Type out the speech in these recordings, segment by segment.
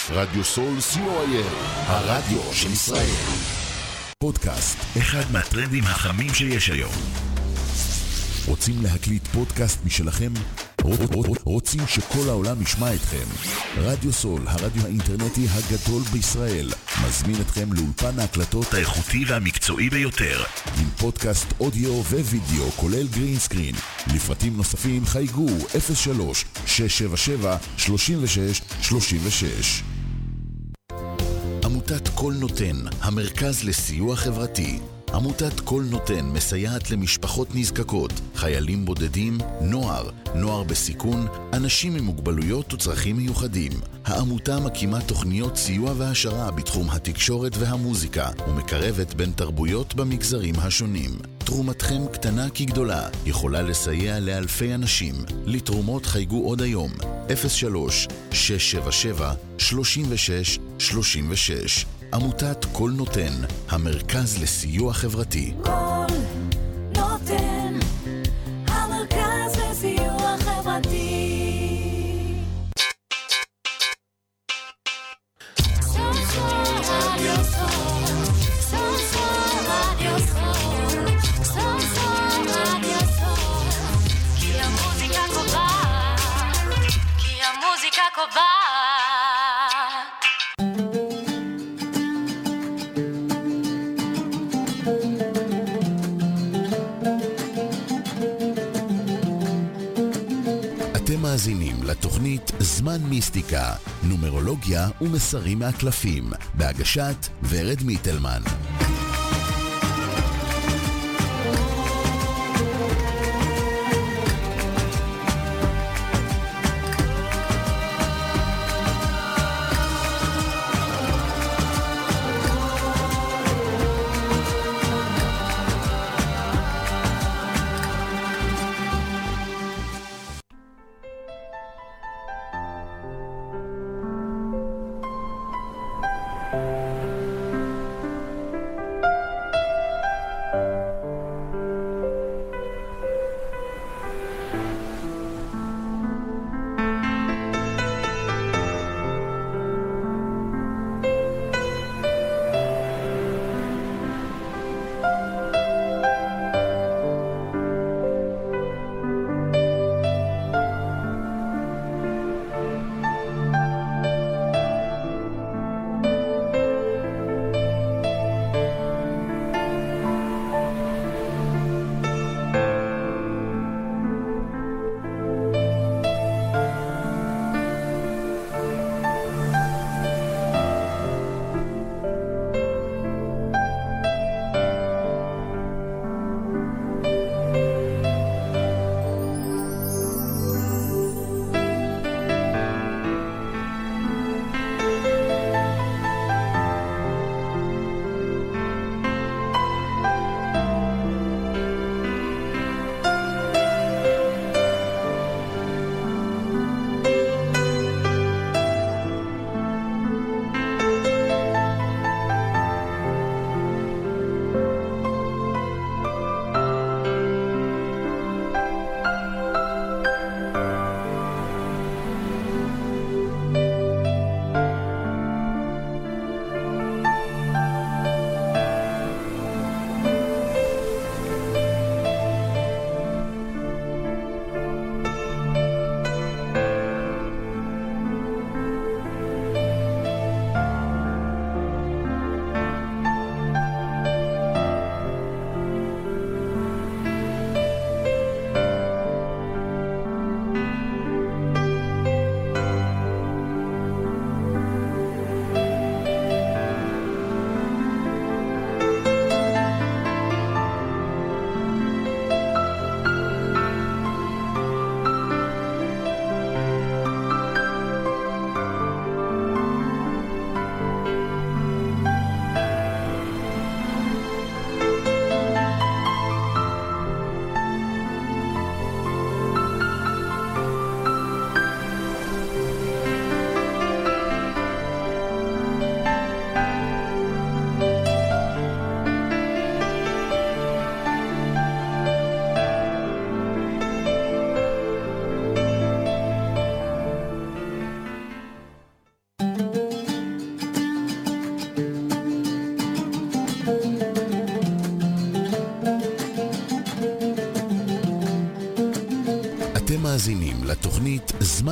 רדיו סול co.il, הרדיו של ישראל. פודקאסט, אחד מהטרנדים החמים שיש היום. רוצים להקליט פודקאסט משלכם? רוצים שכל העולם ישמע אתכם? רדיו סול, הרדיו האינטרנטי הגדול בישראל, מזמין אתכם לאולפן ההקלטות האיכותי והמקצועי ביותר, עם פודקאסט אודיו ווידאו כולל גרין סקרין. לפרטים נוספים חייגו 03-677-3636. עמותת כל נותן, המרכז לסיוע חברתי. עמותת כל נותן מסייעת למשפחות נזקקות, חיילים בודדים, נוער בסיכון, אנשים עם מוגבלויות וצרכים מיוחדים. העמותה מקימה תוכניות סיוע והשרה בתחום התקשורת והמוזיקה, ומקרבת בין תרבויות במגזרים השונים. תרומתכם קטנה כגדולה, יכולה לסייע לאלפי אנשים. לתרומות חייגו עוד היום, 03-677-3636. עמותת כל נותן, המרכז לסיוע חברתי. כל נותן, המרכז לסיוע חברתי. כי המוזיקה קובעת. אתם מאזינים לתוכנית זמן מיסטיקה, נומרולוגיה ומסרים מהקלפים, בהגשת ורד מיטלמן.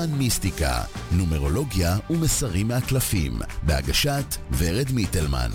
זמן מיסטיקה, נומרולוגיה ומסרים מהקלפים, בהגשת ורד מיטלמן.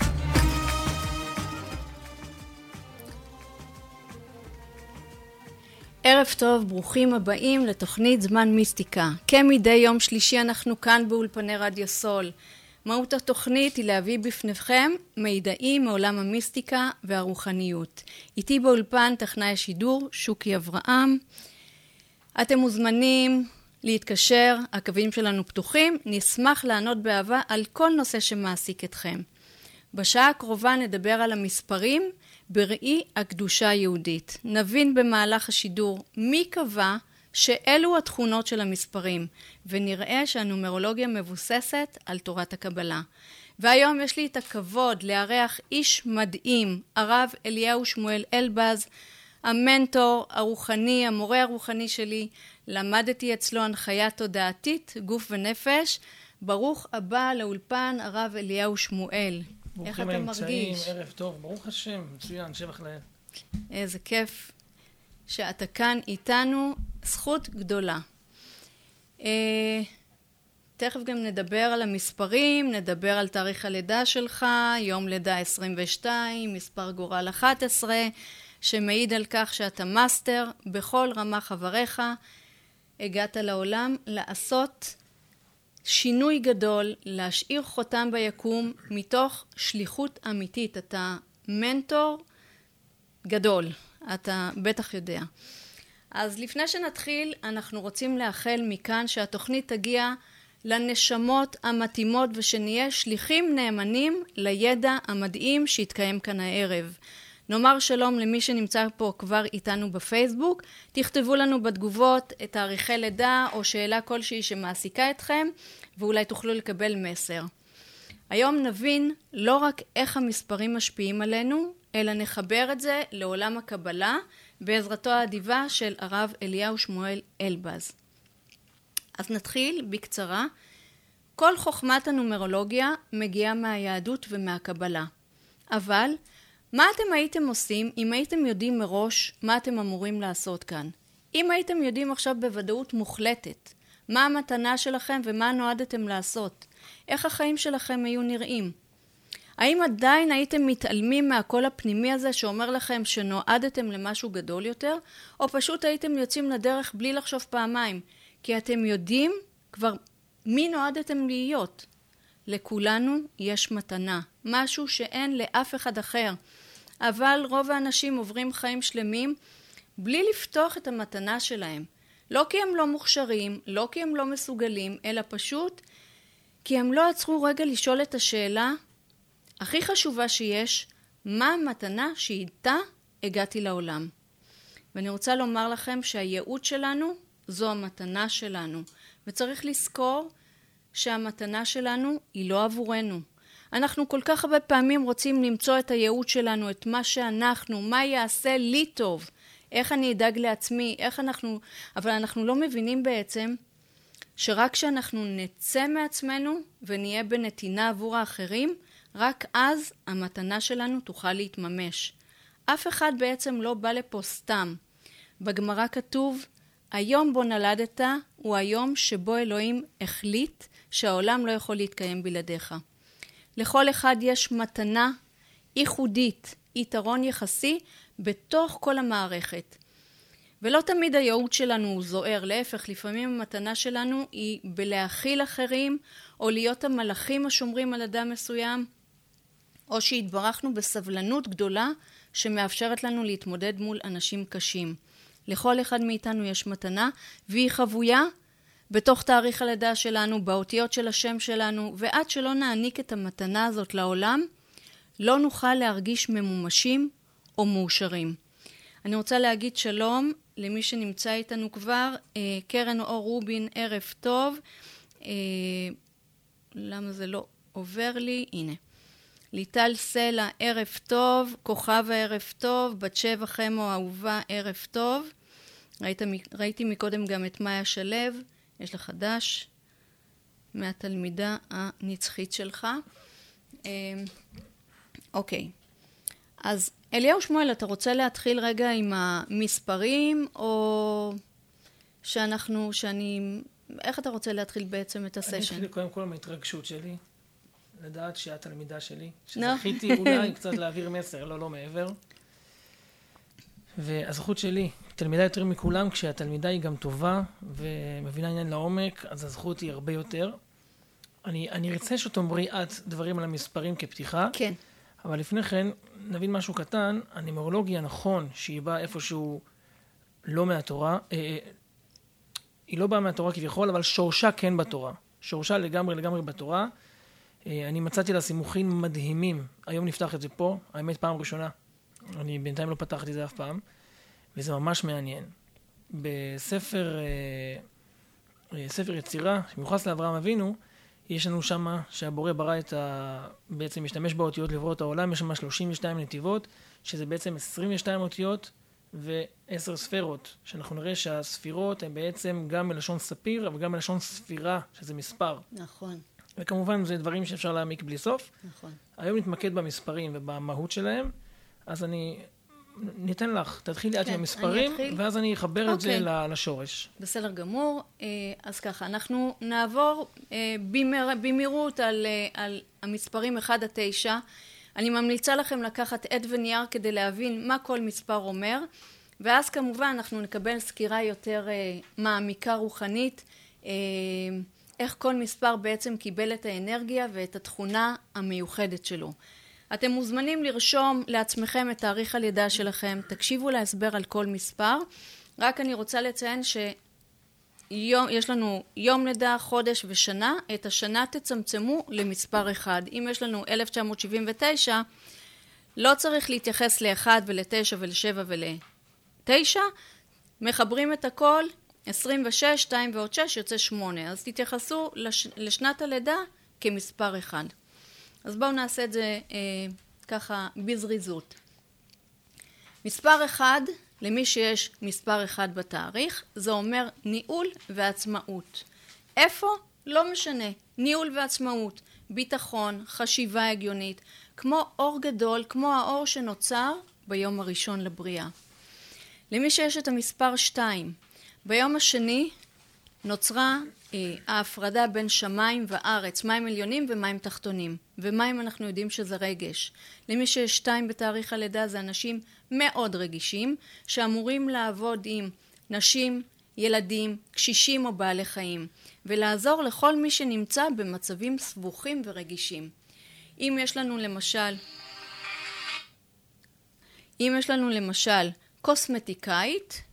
ערב טוב, ברוכים הבאים לתוכנית זמן מיסטיקה. כמדי יום שלישי אנחנו כאן באולפני רדיו סול. מהות התוכנית היא להביא בפניכם מידעים מעולם המיסטיקה והרוחניות. איתי באולפן טכנאי השידור שוקי אברהם. אתם מוזמנים להתקשר, הקווים שלנו פתוחים, נשמח לענות באהבה על כל נושא שמעסיק אתכם. בשעה הקרובה נדבר על המספרים בראי הקדושה היהודית. נבין במהלך השידור מי קבע שאלו התכונות של המספרים, ונראה שהנומרולוגיה מבוססת על תורת הקבלה. והיום יש לי את הכבוד לארח איש מדהים, הרב אליהו שמואל אלבז, המנטור הרוחני, המורה הרוחני שלי. למדתי אצלו הנחיה תודעתית, גוף ונפש. ברוך הבא לאולפן הרב אליהו שמואל. איך אתה מרגיש? ערב טוב, ברוך השם, מצוין, שבח לאל. איזה כיף שאתה כאן איתנו, זכות גדולה. תכף גם נדבר על המספרים, נדבר על תאריך הלידה שלך, יום לידה 22, מספר גורל 11, שמעיד על כך שאתה מאסטר בכל רמה חבריך, הגעת לעולם לעשות שינוי גדול, להשאיר חותם ביקום מתוך שליחות אמיתית. אתה מנטור גדול, אתה בטח יודע. אז לפני שנתחיל, אנחנו רוצים לאחל מכאן שהתוכנית תגיע לנשמות המתאימות ושנהיה שליחים נאמנים לידע המדהים שהתקיים כאן הערב. נאמר שלום למי שנמצא פה כבר איתנו בפייסבוק, תכתבו לנו בתגובות את תאריכי לידה או שאלה כלשהי שמעסיקה אתכם, ואולי תוכלו לקבל מסר. היום נבין לא רק איך המספרים משפיעים עלינו, אלא נחבר את זה לעולם הקבלה, בעזרתו האדיבה של הרב אליהו שמואל אלבז. אז נתחיל בקצרה. כל חוכמת הנומרולוגיה מגיעה מהיהדות ומהקבלה. אבל מה אתם הייתם עושים אם הייתם יודעים מראש מה אתם אמורים לעשות כאן? אם הייתם יודעים עכשיו בוודאות מוחלטת, מה המתנה שלכם ומה נועדתם לעשות? איך החיים שלכם היו נראים? האם עדיין הייתם מתעלמים מהקול הפנימי הזה שאומר לכם שנועדתם למשהו גדול יותר? או פשוט הייתם יוצאים לדרך בלי לחשוב פעמיים? כי אתם יודעים כבר מי נועדתם להיות. לכולנו יש מתנה, משהו שאין לאף אחד אחר. אבל רוב האנשים עוברים חיים שלמים בלי לפתוח את המתנה שלהם. לא כי הם לא מוכשרים, לא כי הם לא מסוגלים, אלא פשוט כי הם לא עצרו רגע לשאול את השאלה הכי חשובה שיש, מה המתנה שאיתה הגעתי לעולם. ואני רוצה לומר לכם שהייעוד שלנו זו המתנה שלנו, וצריך לזכור שהמתנה שלנו היא לא עבורנו. אנחנו כל כך הרבה פעמים רוצים למצוא את הייעוד שלנו, את מה שאנחנו, מה יעשה לי טוב, איך אני אדאג לעצמי, אבל אנחנו לא מבינים בעצם שרק כשאנחנו נצא מעצמנו ונהיה בנתינה עבור האחרים, רק אז המתנה שלנו תוכל להתממש. אף אחד בעצם לא בא לפה סתם. בגמרא כתוב, היום בו נולדת הוא היום שבו אלוהים החליט שהעולם לא יכול להתקיים בלעדיך. לכל אחד יש מתנה ייחודית, יתרון יחסי בתוך כל המערכת. ולא תמיד הייעוד שלנו הוא זוהר, להפך, לפעמים המתנה שלנו היא בלהכיל אחרים, או להיות המלאכים השומרים על אדם מסוים, או שהתברכנו בסבלנות גדולה שמאפשרת לנו להתמודד מול אנשים קשים. לכל אחד מאיתנו יש מתנה, והיא חבויה בתוך תאריך הלידה שלנו, באותיות של השם שלנו, ועד שלא נעניק את המתנה הזאת לעולם, לא נוכל להרגיש ממומשים או מאושרים. אני רוצה להגיד שלום למי שנמצא איתנו כבר, קרן אור רובין, ערב טוב. למה זה לא עובר לי? הנה. ליטל סלע, ערב טוב. כוכב הערב טוב. בת שבע חמו אהובה, ערב טוב. ראיתי מקודם גם את מאיה שלו. יש לך חדש מהתלמידה הנצחית שלך. אוקיי. אז אליהו שמואל, אתה רוצה להתחיל רגע עם המספרים, או שאני איך אתה רוצה להתחיל בעצם את אני הסשן? אתחיל קודם כל מההתרגשות שלי, לדעת שאת תלמידה שלי, נו. שזכיתי אולי קצת להעביר מסר, לא מעבר. והזכות שלי, תלמידה יותר מכולם, כשהתלמידה היא גם טובה ומבינה עניין לעומק, אז הזכות היא הרבה יותר. אני ארצה שתאמרי את דברים על המספרים כפתיחה, כן. אבל לפני כן נבין משהו קטן. הנומרולוגיה, נכון שהיא באה איפשהו לא מהתורה, היא לא באה מהתורה כביכול, אבל שורשה כן בתורה. שורשה לגמרי בתורה. אני מצאתי לה סימוכים מדהימים. היום נפתח את זה פה, האמת פעם ראשונה. אני בינתיים לא פתחתי את זה אף פעם, וזה ממש מעניין. בספר ספר יצירה, שמיוחס לאברהם אבינו, יש לנו שמה שהבורא ברא בעצם משתמש באותיות לברוא את העולם, יש שם 32 נתיבות, שזה בעצם 22 אותיות ו10 ספירות, שאנחנו נראה שהספירות הן בעצם גם מלשון ספיר, אבל גם מלשון ספירה, שזה מספר. נכון, וכמובן זה דברים שאפשר להעמיק בלי סוף. נכון. היום נתמקד במספרים ובמהות שלהם, אז אני ניתן לך, תתחילי את עם המספרים, ואז אני אחבר את זה לשורש. בסדר גמור. אז ככה, אנחנו נעבור במהירות על המספרים 1-9. אני ממליצה לכם לקחת עט ונייר כדי להבין מה כל מספר אומר, ואז כמובן אנחנו נקבל סקירה יותר מעמיקה רוחנית, איך כל מספר בעצם קיבל את האנרגיה ואת התכונה המיוחדת שלו. אתם מוזמנים לרשום לעצמכם את תאריך הלידה שלכם, תקשיבו להסבר על כל מספר. רק אני רוצה לציין שיש לנו יום לידה, חודש ושנה, את השנה תצמצמו למספר אחד. אם יש לנו 1979, לא צריך להתייחס ל-1 ול-9 ול-7 ול-9, מחברים את הכל, 26, 2 ועוד 6 יוצא 8, אז תתייחסו לשנת הלידה כמספר אחד. אז בואו נעשה את זה ככה בזריזות. מספר אחד, למי שיש מספר אחד בתאריך, זה אומר ניהול ועצמאות. איפה? לא משנה. ניהול ועצמאות, ביטחון, חשיבה הגיונית, כמו אור גדול, כמו האור שנוצר ביום הראשון לבריאה. למי שיש את המספר 2, ביום השני נוצרה ההפרדה בין שמיים וארץ, מים עליונים ומים תחתונים. ומים אנחנו יודעים שזה רגש. למי שיש 2 בתאריך הלידה זה אנשים מאוד רגישים, שאמורים לעבוד עם נשים, ילדים, קשישים או בעלי חיים, ולעזור לכל מי שנמצא במצבים סבוכים ורגישים. אם יש לנו למשל קוסמטיקאית,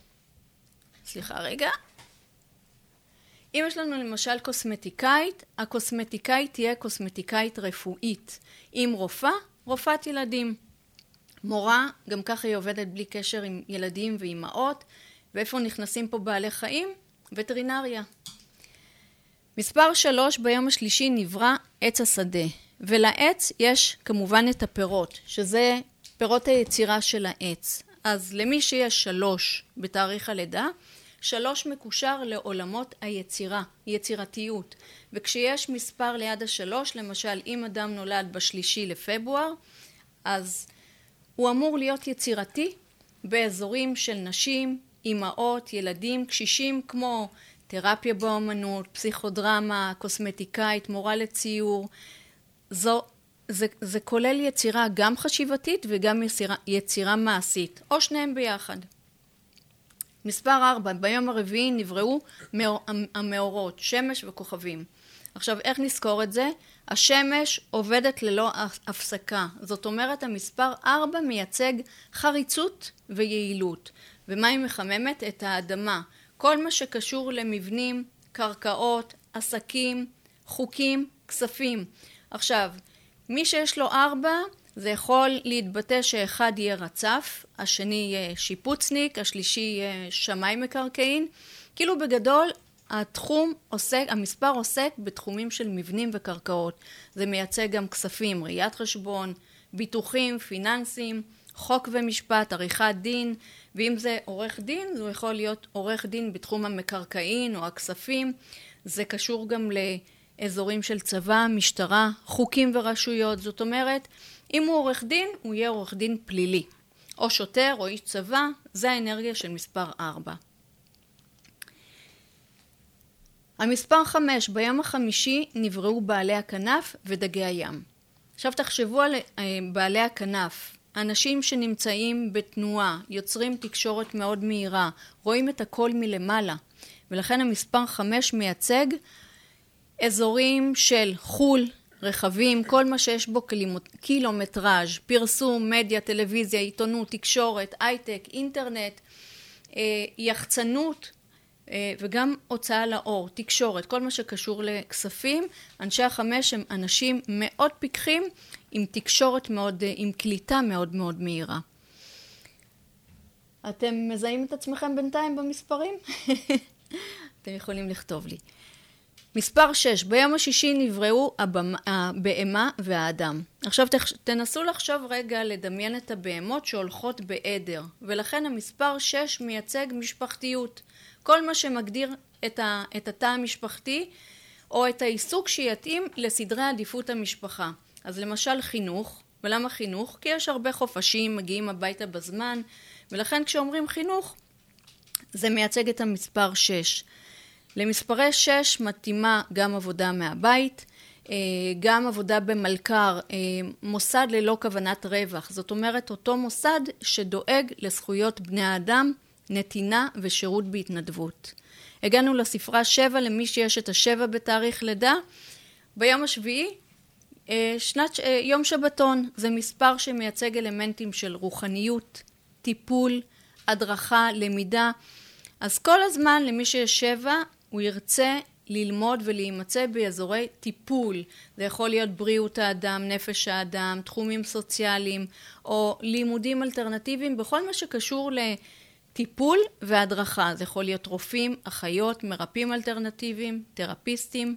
אם יש לנו למשל קוסמטיקאית, הקוסמטיקאית תהיה קוסמטיקאית רפואית. אם רופאה, רופאת ילדים. מורה, גם ככה היא עובדת בלי קשר עם ילדים ואימהות. ואיפה נכנסים פה בעלי חיים? וטרינריה. מספר 3, ביום השלישי נברא עץ השדה. ולעץ יש כמובן את הפירות, שזה פירות היצירה של העץ. אז למי שיש 3 בתאריך הלידה, 3 מקושר לעולמות היצירה, יצירתיות. וכשיש מספר ליד 3, למשל אם אדם נולד ב3 לפברואר, אז הוא אמור להיות יצירתי באזורים של נשים, אימהות, ילדים, קשישים, כמו תרפיה באמנות, פסיכודרמה, קוסמטיקאית, מורה לציור. זה כולל יצירה גם חשיבתית וגם יצירה מעשית, או שניהם ביחד. מספר 4, ביום הרביעי נבראו המאורות, שמש וכוכבים. עכשיו, איך נזכור את זה? השמש עובדת ללא הפסקה. זאת אומרת, המספר 4 מייצג חריצות ויעילות. ומה היא מחממת? את האדמה. כל מה שקשור למבנים, קרקעות, עסקים, חוקים, כספים. עכשיו, מי שיש לו 4, זה יכול להתבטא שאחד יהיה רצף, השני יהיה שיפוצניק, השלישי יהיה שמאי מקרקעין. כאילו בגדול, המספר עוסק בתחומים של מבנים וקרקעות. זה מייצג גם כספים, ראיית חשבון, ביטוחים, פיננסים, חוק ומשפט, עריכת דין, ואם זה עורך דין, זה יכול להיות עורך דין בתחום המקרקעין או הכספים. זה קשור גם לאזורים של צבא, משטרה, חוקים ורשויות. זאת אומרת, אם הוא עורך דין, הוא יהיה עורך דין פלילי. או שוטר או איש צבא, זה האנרגיה של מספר 4. המספר 5, ביום החמישי נבראו בעלי הכנף ודגי הים. עכשיו תחשבו על בעלי הכנף, אנשים שנמצאים בתנועה, יוצרים תקשורת מאוד מהירה, רואים את הכל מלמעלה, ולכן המספר 5 מייצג אזורים של חול, רכבים, כל מה שיש בו קילומטראז', פרסום, מדיה, טלוויזיה, עיתונות, תקשורת, הייטק, אינטרנט, יחצנות וגם הוצאה לאור, תקשורת, כל מה שקשור לכספים. אנשי החמש הם אנשים מאוד פיקחים עם תקשורת מאוד, עם קליטה מאוד מאוד מהירה. אתם מזהים את עצמכם בינתיים במספרים? אתם יכולים לכתוב לי. מספר 6, ביום השישי נבראו הבהמה והאדם. עכשיו תנסו לחשוב רגע לדמיין את הבהמות שהולכות בעדר, ולכן המספר 6 מייצג משפחתיות. כל מה שמגדיר את התא המשפחתי, או את העיסוק שיתאים לסדרי עדיפות המשפחה. אז למשל חינוך, ולמה חינוך? כי יש הרבה חופשים, מגיעים הביתה בזמן, ולכן כשאומרים חינוך, זה מייצג את המספר 6. למספרי 6 מתאימה גם עבודה מהבית, גם עבודה במלכר, מוסד ללא כוונת רווח. זאת אומרת, אותו מוסד שדואג לזכויות בני האדם, נתינה ושירות בהתנדבות. הגענו לספרה 7, למי שיש את ה7 בתאריך לידה. ביום השביעי, יום שבתון, זה מספר שמייצג אלמנטים של רוחניות, טיפול, הדרכה, למידה. אז כל הזמן למי שיש 7, הוא ירצה ללמוד ולהימצא באזורי טיפול. זה יכול להיות בריאות האדם, נפש האדם, תחומים סוציאליים, או לימודים אלטרנטיביים, בכל מה שקשור לטיפול והדרכה. זה יכול להיות רופאים, אחיות, מרפאים אלטרנטיביים, תרפיסטים.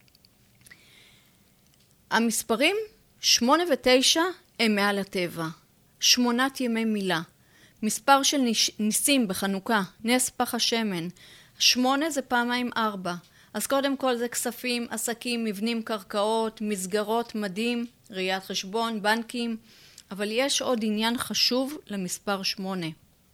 המספרים 8 ו9 הם מעל הטבע. 8 ימי מילה. מספר של ניסים בחנוכה, נס פח השמן. 8 זה פעמיים 4. אז קודם כל זה כספים, עסקים, מבנים, קרקעות, מסגרות, מדים, ראיית חשבון, בנקים. אבל יש עוד עניין חשוב למספר 8.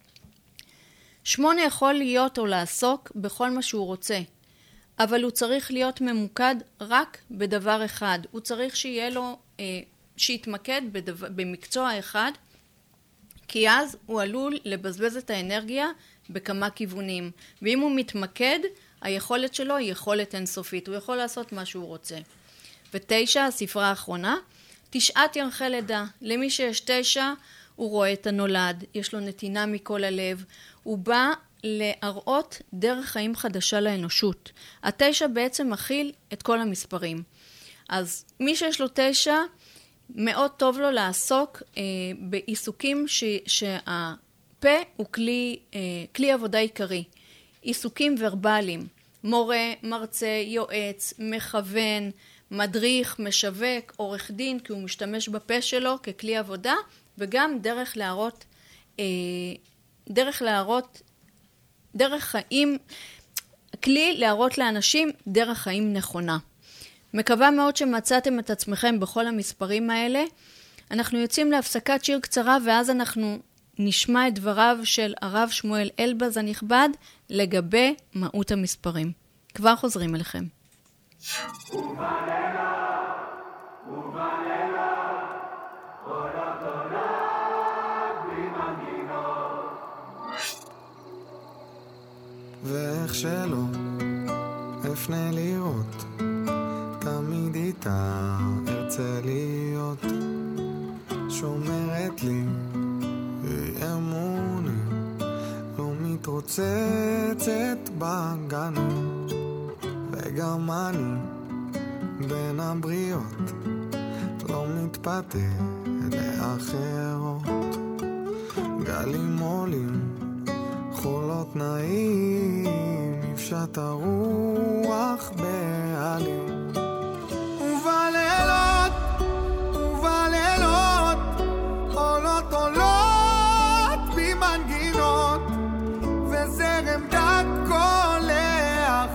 8 יכול להיות או לעסוק בכל מה שהוא רוצה. אבל הוא צריך להיות ממוקד רק בדבר אחד. הוא צריך שיהיה לו, שיתמקד במקצוע אחד, כי אז הוא עלול לבזבז את האנרגיה בכמה כיוונים. ואם הוא מתמקד, היכולת שלו היא יכולת אינסופית. הוא יכול לעשות מה שהוא רוצה. 9, הספרה האחרונה, 9 ירחי לידה. למי שיש 9, הוא רואה את הנולד, יש לו נתינה מכל הלב. הוא בא להראות דרך חיים חדשה לאנושות. 9 בעצם מכיל את כל המספרים. אז מי שיש לו 9, מאוד טוב לו לעסוק בעיסוקים שהפה הוא כלי עבודה עיקרי. עיסוקים ורבליים, מורה, מרצה, יועץ, מכוון, מדריך, משווק, עורך דין, כי הוא משתמש בפה שלו ככלי עבודה, וגם דרך חיים, כלי להראות לאנשים דרך חיים נכונה. מקווה מאוד שמצאתם את עצמכם בכל המספרים האלה. אנחנו יוצאים להפסקת שיר קצרה, ואז אנחנו נשמע את דבריו של הרב שמואל אלבז הנכבד לגבי מהות המספרים. כבר חוזרים אליכם. ואיך שלא אפנה לראות, תמיד איתה ארצה להיות, שומרת לי אמוני, לא מתרוצצת בגנים, וגם אני בין הבריות לא מתפתה לאחרות. גלים עולים, חולות נעים, יפשט הרוח בעלים, ובלילות עולות במנגינות, וזרם דק קולח,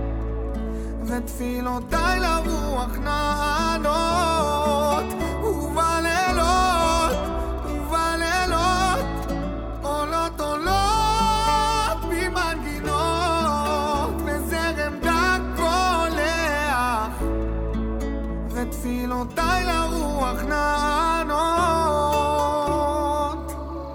ותפילותיי לרוח נענות. ובלילות עולות במנגינות, וזרם דק קולח, תפילותיי לרוח נענות.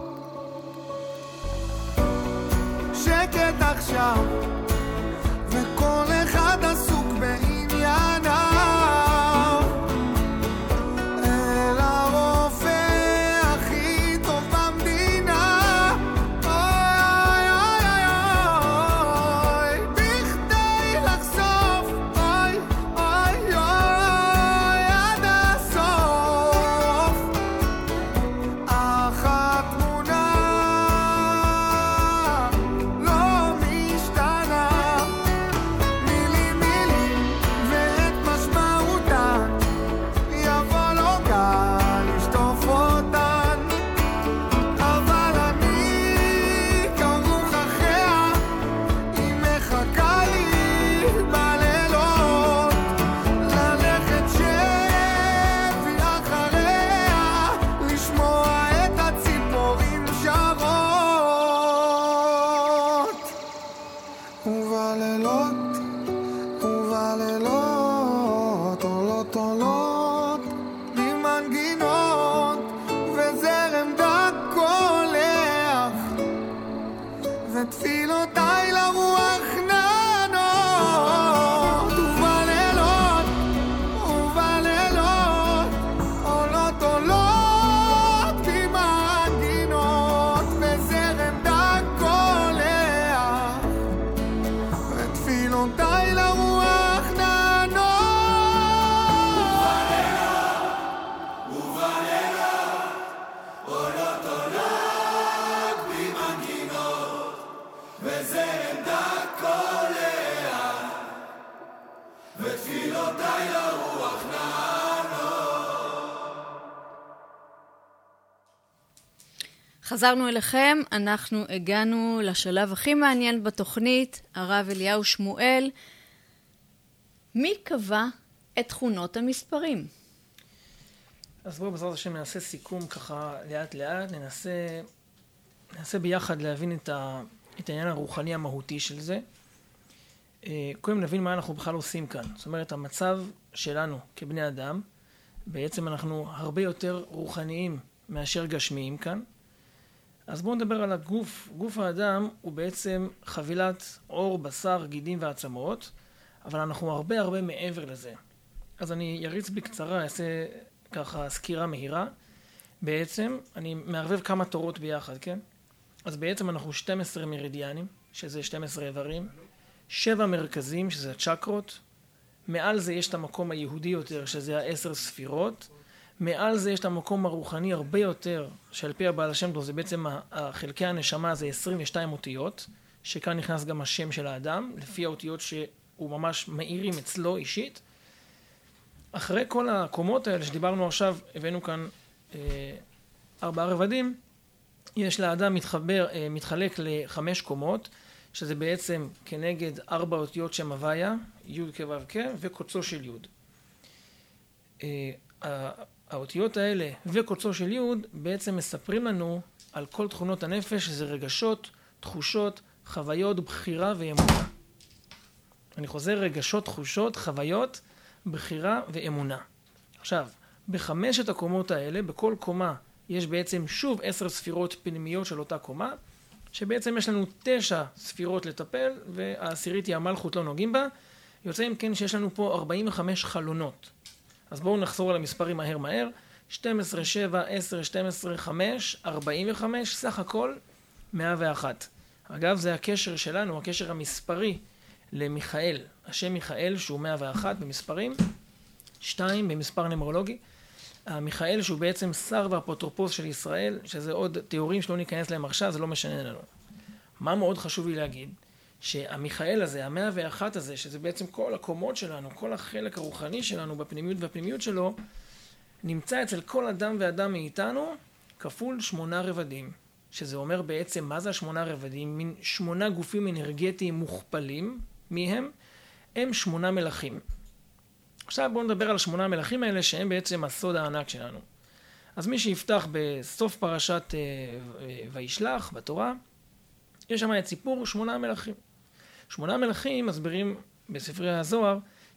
שקט עכשיו וכל אחד עסוק בענייניו, אל הרופא הכי טוב במדינה, אוי אוי אוי אוי, בכדי לחשוף אוי אוי אוי עד הסוף, אך התמונה לא משתנה, מילים מילים ואת משמעותן יבוא לו גל לשטוף אותן, אבל אני כרוך אחריה, היא מחכה לי בלילות, ללכת שבי אחריה, לשמוע את הציפורים שרות. ובלילות, ובלילות עולות עולות ממנגינות, וזרם דק קולח, ותפילותיי לרוח נענות. ובלילות, ובלילות עולות עולות ממנגינות, וזרם דק קולח, ותפילותיי לרוח נענות. חזרנו אליכם, אנחנו הגענו לשלב הכי מעניין בתוכנית, הרב אליהו שמואל. מי קבע את תכונות המספרים? אז בואו בעזרת השם נעשה סיכום ככה לאט לאט, ננסה ביחד להבין את העניין הרוחני המהותי של זה. קודם נבין מה אנחנו בכלל עושים כאן. זאת אומרת, המצב שלנו כבני אדם, בעצם אנחנו הרבה יותר רוחניים מאשר גשמיים כאן. אז בואו נדבר על הגוף. גוף האדם הוא בעצם חבילת עור, בשר, גידים ועצמות, אבל אנחנו הרבה הרבה מעבר לזה. אז אני יריץ בקצרה, אעשה ככה סקירה מהירה. בעצם אני מערבב כמה תורות ביחד, כן? אז בעצם אנחנו 12 מרידיאנים, שזה 12 איברים, 7 מרכזים, שזה הצ'קרות, מעל זה יש את המקום היהודי יותר, שזה 10 ספירות, מעל זה יש את המקום הרוחני הרבה יותר, שעל פי הבעל השם טוב, זה בעצם חלקי הנשמה, זה 22 אותיות, שכאן נכנס גם השם של האדם, לפי האותיות שהוא ממש מאירים אצלו אישית. אחרי כל הקומות האלה שדיברנו עכשיו, הבאנו כאן 4 רבדים, יש לאדם מתחלק ל5 קומות, שזה בעצם כנגד 4 אותיות שם הוויה, י' כו' כ' וקוצו של י'. האותיות האלה וקוצו של י' בעצם מספרים לנו על כל תכונות הנפש, שזה רגשות, תחושות, חוויות, בחירה ואמונה. אני חוזר, רגשות, תחושות, חוויות, בחירה ואמונה. עכשיו, ב5 הקומות האלה, בכל קומה יש בעצם שוב 10 ספירות פנימיות של אותה קומה, שבעצם יש לנו 9 ספירות לטפל, והעשירית היא המלכות, לא נוגעים בה. יוצא אם כן שיש לנו פה 45 חלונות. אז בואו נחזור על המספרים מהר. 12, 7, 10, 12, 5, 45, סך הכל 101. אגב, זה הקשר שלנו, הקשר המספרי למיכאל. השם מיכאל שהוא 101 במספרים, 2 במספר נמרולוגי. מיכאל שהוא בעצם שר ואפוטרופוס של ישראל, שזה עוד תיאורים שלא ניכנס להם עכשיו, זה לא משנה לנו. מה מאוד חשוב לי להגיד? שהמיכאל הזה, 101 הזה, שזה בעצם כל הקומות שלנו, כל החלק הרוחני שלנו בפנימיות והפנימיות שלו, נמצא אצל כל אדם ואדם מאיתנו כפול 8 רבדים. שזה אומר בעצם מה זה 8 רבדים? מין 8 גופים אנרגטיים מוכפלים. מי הם? הם 8 מלכים. עכשיו בואו נדבר על 8 המלכים האלה שהם בעצם הסוד הענק שלנו. אז מי שיפתח בסוף פרשת וישלח בתורה, יש שם את סיפור 8 המלכים. 8 המלכים מסבירים בספרי הזוהר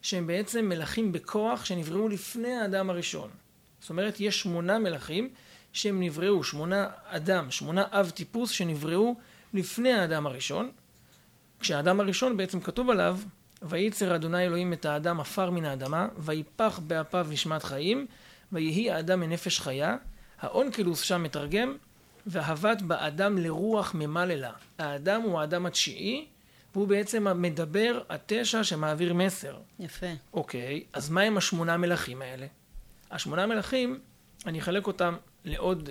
שהם בעצם מלכים בכוח שנבראו לפני האדם הראשון. זאת אומרת, יש 8 מלכים שהם נבראו, 8 אב טיפוס שנבראו לפני האדם הראשון. כשהאדם הראשון בעצם כתוב עליו, וייצר אדוני אלוהים את האדם עפר מן האדמה, ויפח באפיו נשמת חיים, ויהי האדם מנפש חיה. האונקלוס שם מתרגם, והבאת באדם לרוח ממללה. האדם הוא האדם התשיעי, והוא בעצם המדבר 9 שמעביר מסר. יפה. אוקיי, אז מה הם 8 מלכים האלה? 8 מלכים, אני אחלק אותם לעוד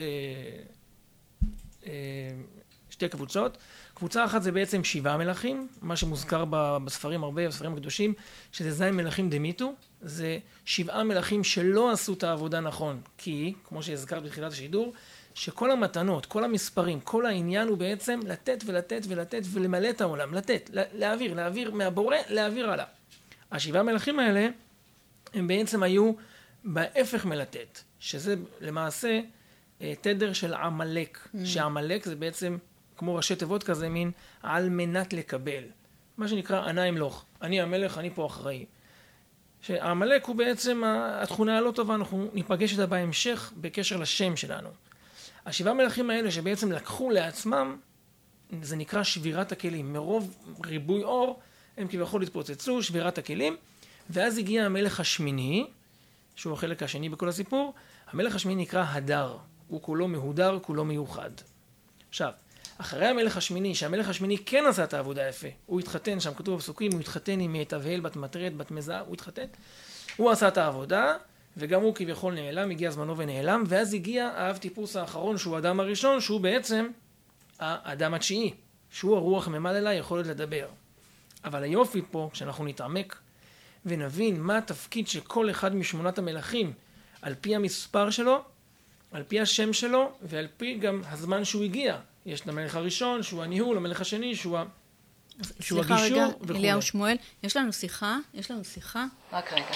2 קבוצות. קבוצה אחת זה בעצם 7 מלכים, מה שמוזכר בספרים הרבה, בספרים הקדושים, שזה זין מלכים דמיתו. זה 7 מלכים שלא עשו את העבודה נכון, כי, כמו שהזכרת בתחילת השידור, שכל המתנות, כל המספרים, כל העניין הוא בעצם לתת ולתת ולתת ולמלא את העולם, לתת, להעביר מהבורא, להעביר הלאה. 7 מלכים האלה, הם בעצם היו בהפך מלתת, שזה למעשה תדר של עמלק, שעמלק זה בעצם כמו ראשי תיבות כזה, מין על מנת לקבל. מה שנקרא ענה אמלוך. אני המלך, אני פה אחראי. שהעמלק הוא בעצם התכונה הלא טובה, אנחנו ניפגש איתה בהמשך בקשר לשם שלנו. 7 מלכים האלה שבעצם לקחו לעצמם, זה נקרא שבירת הכלים. מרוב ריבוי אור, הם כביכול התפוצצו, שבירת הכלים, ואז הגיע המלך השמיני, שהוא החלק השני בכל הסיפור. המלך השמיני נקרא הדר. הוא כולו מהודר, כולו מיוחד. עכשיו, אחרי המלך השמיני, שהמלך השמיני כן עשה את העבודה יפה, הוא התחתן, שם כתוב בפסוקים, הוא התחתן עם תבהל, בת מטרד, בת מזעה, הוא התחתן, הוא עשה את העבודה, וגם הוא כביכול נעלם, הגיע זמנו ונעלם, ואז הגיע האב טיפוס האחרון, שהוא האדם הראשון, שהוא בעצם האדם התשיעי, שהוא הרוח ממללה, יכולת לדבר. אבל היופי פה, כשאנחנו נתעמק ונבין מה התפקיד של כל אחד מ8 המלכים, על פי המספר שלו, על פי השם שלו, ועל פי גם הזמן שהוא הגיע. יש את המלך הראשון, שהוא הניהול, המלך השני, שהוא הגישור, וכו'. סליחה רגע, אליהו שמואל, יש לנו שיחה? רק רגע.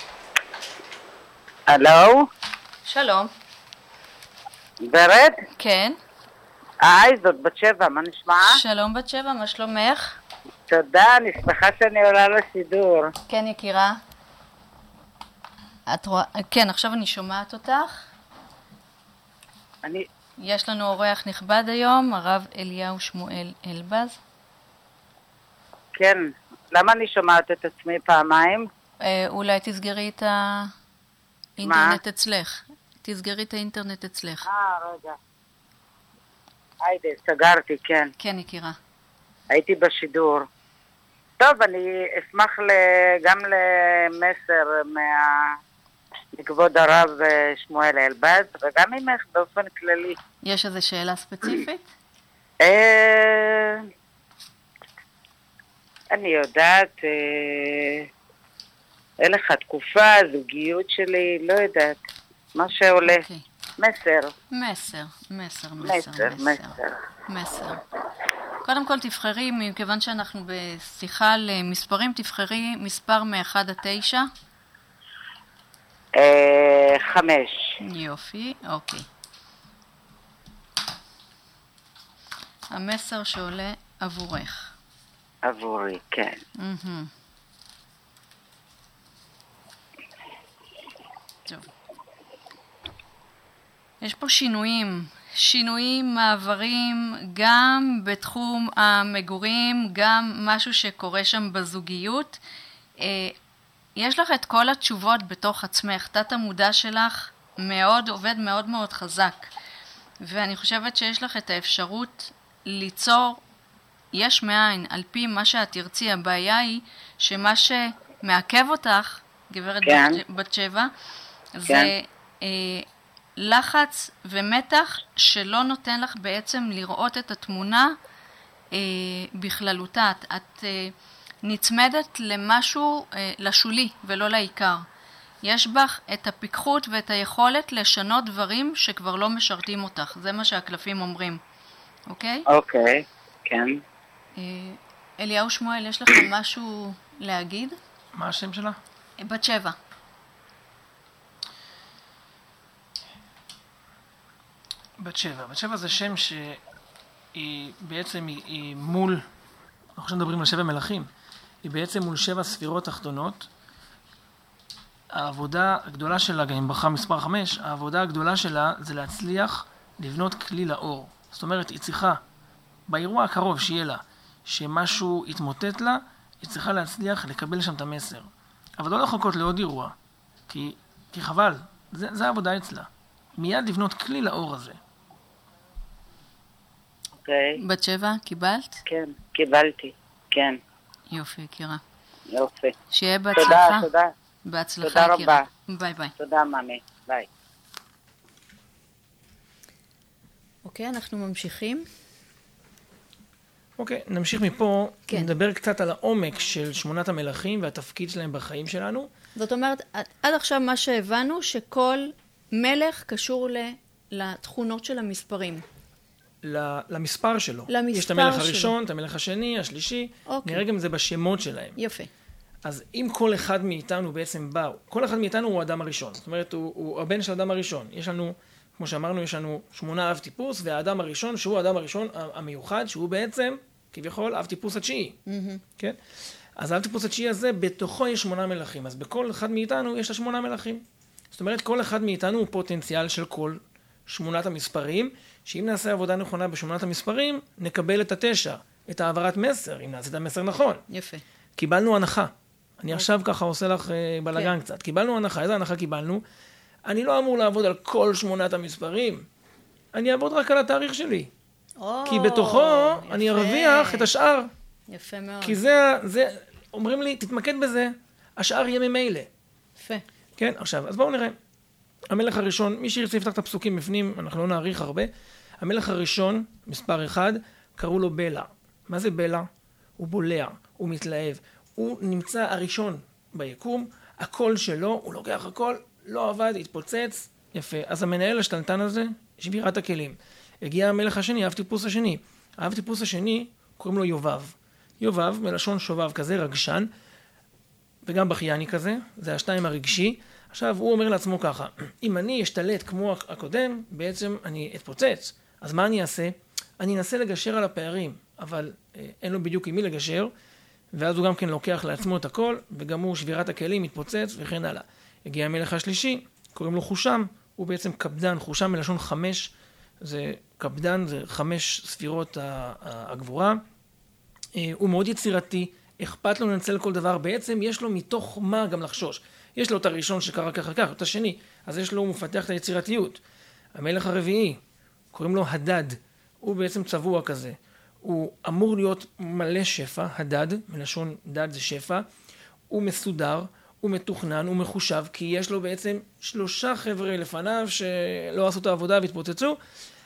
הלו? שלום. ורד? כן. היי, זאת בת שבע, מה נשמע? שלום בת שבע, מה שלומך? תודה, אני שמחה שאני עולה לשידור. כן, יקירה. את רואה... כן, עכשיו אני שומעת אותך. יש לנו אורח נכבד היום, הרב אליהו שמואל אלבז. כן, למה אני שומעת את עצמי פעמיים? אולי תסגרי את האינטרנט אצלך. תסגרי את האינטרנט אצלך. רגע. היידה, סגרתי, כן. כן, יקירה. הייתי בשידור. טוב, אני אשמח גם למסר מכבוד הרב שמואל אלבז, וגם ממך באופן כללי. יש איזו שאלה ספציפית? אני יודעת, הלך התקופה, הזוגיות שלי, לא יודעת, מה שעולה. מסר. קודם כל תבחרי, מכיוון שאנחנו בשיחה על מספרים, תבחרי מספר מ-1 עד 9. 5. יופי, אוקיי. המסר שעולה עבורך. עבורי, כן. טוב. יש פה שינויים, מעברים, גם בתחום המגורים, גם משהו שקורה שם בזוגיות. יש לך את כל התשובות בתוך עצמך, תת המודע שלך עובד מאוד מאוד חזק. ואני חושבת שיש לך את האפשרות ליצור יש מאין, על פי מה שאת תרצי. הבעיה היא שמה שמעכב אותך, גברת בת שבע, זה לחץ ומתח שלא נותן לך בעצם לראות את התמונה בכללותה. את נצמדת למשהו לשולי ולא לעיקר. יש בך את הפיקחות ואת היכולת לשנות דברים שכבר לא משרתים אותך. זה מה שהקלפים אומרים. אוקיי? אוקיי, כן. אליהו שמואל, יש לך משהו להגיד? מה השם שלה? בת שבע. בת שבע זה שם שהיא בעצם מול, אנחנו מדברים על 7 מלכים, היא בעצם מול 7 ספירות תחתונות, העבודה הגדולה שלה, גם עם ברכה מספר 5, העבודה הגדולה שלה זה להצליח לבנות כלי לאור. זאת אומרת, היא צריכה, באירוע הקרוב שיהיה לה, שמשהו יתמוטט לה, היא צריכה להצליח לקבל שם את המסר. אבל לא לחכות לעוד אירוע, כי חבל, זה העבודה אצלה. מיד לבנות כלי לאור הזה. אוקיי. בת 7, קיבלת? כן, קיבלתי. כן. יופי, יקירה. יופי. שיהיה תודה, בהצלחה. תודה. בהצלחה, תודה יקירה. רבה. ביי ביי. תודה, מאמי. ביי. אוקיי, אנחנו ממשיכים. אוקיי, נמשיך מפה, כן. נדבר קצת על העומק של 8 המלכים והתפקיד שלהם בחיים שלנו. זאת אומרת, עד עכשיו מה שהבנו, שכל מלך קשור לתכונות של המספרים. למספר שלו. למספר יש את המלך שלו. הראשון, את המלך השני, השלישי. אוקיי. נראה גם זה בשמות שלהם. יפה. אז אם כל אחד מאיתנו בעצם בא, כל אחד מאיתנו הוא האדם הראשון. זאת אומרת, הוא הבן של האדם הראשון. יש לנו, כמו שאמרנו, יש לנו 8 אב טיפוס, והאדם הראשון, שהוא האדם הראשון המיוחד, שהוא בעצם, כביכול, אב טיפוס התשיעי. כן? אז האב טיפוס התשיעי הזה, בתוכו יש 8 מלכים. אז בכל אחד מאיתנו יש 8 מלכים. זאת אומרת, כל אחד מאיתנו הוא פוטנציאל של כל 8 המספרים, שאם נעשה עבודה נכונה ב8 המספרים, נקבל את 9, את העברת מסר, אם נעשה את המסר נכון. יפה. קיבלנו הנחה. אני עכשיו ככה עושה לך בלגן קצת. קיבלנו הנחה. איזה הנחה קיבלנו? אני לא אמור לעבוד על כל 8 המספרים. אני אעבוד רק על התאריך שלי. כי בתוכו אני ארוויח את השאר. יפה מאוד. כי זה, אומרים לי, תתמקד בזה, השאר יהיה ממילא. יפה. כן, עכשיו, אז בואו נראה. המלך הראשון, מי שירצה יפתח את הפסוקים בפנים, אנחנו לא נאריך הרבה. המלך הראשון, מספר 1, קראו לו בלע. מה זה בלע? הוא בולע, הוא מתלהב. הוא נמצא הראשון ביקום, הקול שלו, הוא לוקח הכל, לא עבד, התפוצץ, יפה. אז המנהל השתלטן הזה, שבירת הכלים. הגיע המלך השני, האב טיפוס השני. האב טיפוס השני, קוראים לו יובב. יובב, מלשון שובב כזה, רגשן, וגם בכייני כזה, זה השתיים הרגשי. עכשיו, הוא אומר לעצמו ככה, אם אני אשתלט כמו הקודם, בעצם אני אתפוצץ. אז מה אני אעשה? אני אנסה לגשר על הפערים, אבל אין לו בדיוק עם מי לגשר, ואז הוא גם כן לוקח לעצמו את הכל, וגם הוא שבירת הכלים, מתפוצץ וכן הלאה. הגיע המלך השלישי, קוראים לו חושם, הוא בעצם קפדן, חושם מלשון 5, זה קפדן, זה 5 ספירות הגבורה. הוא מאוד יצירתי, אכפת לו לנצל כל דבר, בעצם יש לו מתוך מה גם לחשוש. יש לו את הראשון שקרה ככה ככה, את השני, אז יש לו, הוא מפתח את היצירתיות. המלך הרביעי, קוראים לו הדד, הוא בעצם צבוע כזה. הוא אמור להיות מלא שפע, הדד, מלשון דד זה שפע, הוא מסודר, הוא מתוכנן, הוא מחושב, כי יש לו בעצם 3 חבר'ה לפניו שלא עשו את העבודה והתפוצצו,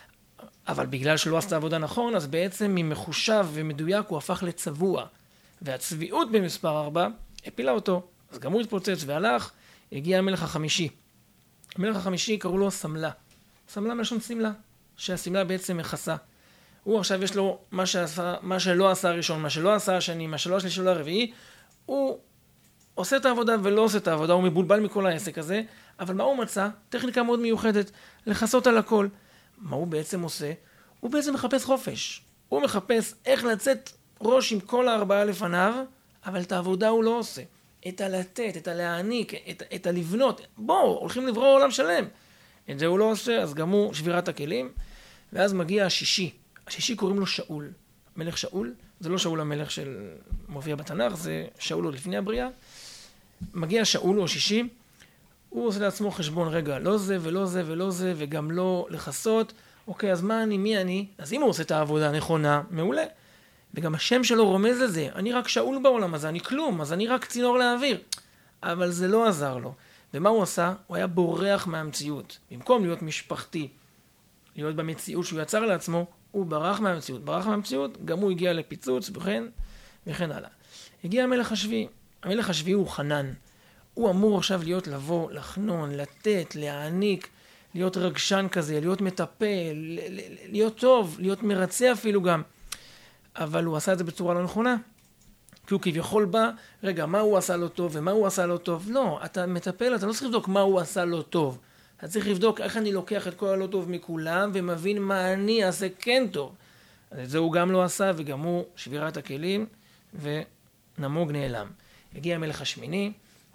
אבל בגלל שלא עשו את העבודה נכון, אז בעצם ממחושב ומדויק הוא הפך לצבוע. והצביעות במספר 4 הפילה אותו, אז גם הוא התפוצץ והלך, הגיע המלך החמישי. המלך החמישי קראו לו סמלה. סמלה מלשון סמלה, שהסמלה בעצם מכסה. הוא עכשיו יש לו מה שלא עשה הראשון, מה שלא עשה השני, מה שלא השלישי לא הרביעי, הוא עושה את העבודה ולא עושה את העבודה, הוא מבולבל מכל העסק הזה, אבל מה הוא מצא? טכניקה מאוד מיוחדת, לחסות על הכל. מה הוא בעצם עושה? הוא בעצם מחפש חופש. הוא מחפש איך לצאת ראש עם כל 4 לפניו, אבל את העבודה הוא לא עושה. את הלתת, את הלהעניק, את הלבנות. בואו, הולכים לברוא עולם שלם. את זה הוא לא עושה, אז גם הוא שבירת הכלים. ואז מגיע השישי. השישי קוראים לו שאול. מלך שאול, זה לא שאול המלך של מופיע בתנ"ך, זה שאול עוד לפני הבריאה. מגיע שאול, הוא השישי, הוא עושה לעצמו חשבון, רגע, לא זה ולא זה ולא זה, וגם לא לחסות. אוקיי, אז מה אני, מי אני? אז אם הוא עושה את העבודה הנכונה, מעולה. וגם השם שלו רומז לזה, אני רק שאול בעולם הזה, אני כלום, אז אני רק צינור לאוויר. אבל זה לא עזר לו. ומה הוא עשה? הוא היה בורח מהמציאות. במקום להיות משפחתי, להיות במציאות שהוא יצר לעצמו, הוא ברח מהמציאות. ברח מהמציאות, גם הוא הגיע לפיצוץ, וכן הלאה. הגיע המלך השביעי. המלך השביעי הוא חנן. הוא אמור עכשיו לבוא, לחנון, לתת, להעניק, להיות רגשן כזה, להיות מטפל, להיות טוב, להיות מרצה אפילו גם. אבל הוא עשה את זה בצורה לא נכונה. כי הוא כביכול בא, רגע, מה הוא עשה לו טוב ומה הוא עשה לו טוב? לא, אתה מטפל, אתה לא צריך לבדוק מה הוא עשה לו טוב. אתה צריך לבדוק איך אני לוקח את כל הלא טוב מכולם ומבין מה אני אעשה כן טוב. אז את זה הוא גם לא עשה וגם הוא שבירת הכלים ונמוג נעלם. הגיע המלך השמיני,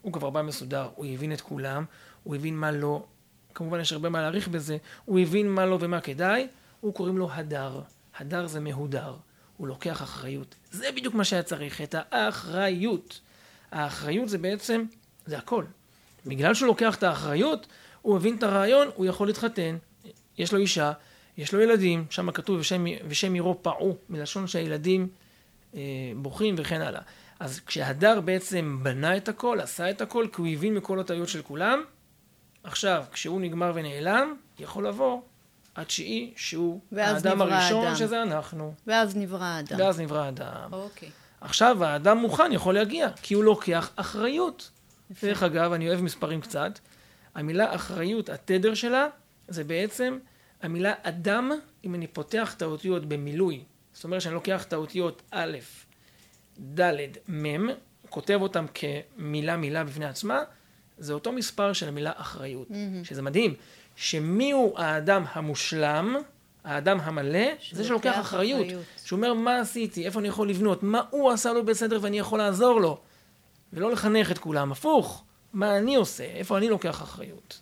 הוא כבר בא מסודר, הוא הבין את כולם, הוא הבין מה לא, כמובן יש הרבה מה להעריך בזה, הוא הבין מה לא ומה כדאי, הוא קוראים לו הדר. הדר זה מהודר, הוא לוקח אחריות. זה בדיוק מה שהיה צריך, את האחריות. האחריות זה בעצם, זה הכל. בגלל שהוא לוקח את האחריות, הוא מבין את הרעיון, הוא יכול להתחתן, יש לו אישה, יש לו ילדים, שם כתוב ושם ירו פעו, מלשון שהילדים בוכים וכן הלאה. אז כשהדר בעצם בנה את הכל, עשה את הכל, כי הוא הבין מכל הטעויות של כולם, עכשיו, כשהוא נגמר ונעלם, יכול לבוא התשיעי, שהוא האדם הראשון, האדם. שזה אנחנו. ואז נברא האדם. ואז נברא האדם. אוקיי. עכשיו, האדם מוכן, יכול להגיע, כי הוא לוקח אחריות. דרך אגב, אני אוהב מספרים קצת. המילה אחריות, התדר שלה, זה בעצם המילה אדם, אם אני פותח את האותיות במילוי. זאת אומרת שאני לוקח את האותיות א', ד', מ', כותב אותם כמילה בפני עצמה, זה אותו מספר של המילה אחריות. שזה מדהים, שמי הוא האדם המושלם, האדם המלא, זה שלוקח אחריות. שהוא אומר, מה עשיתי, איפה אני יכול לבנות, מה הוא עשה לו בסדר ואני יכול לעזור לו. ולא לחנך את כולם, הפוך. מה אני עושה, איפה אני לוקח אחריות.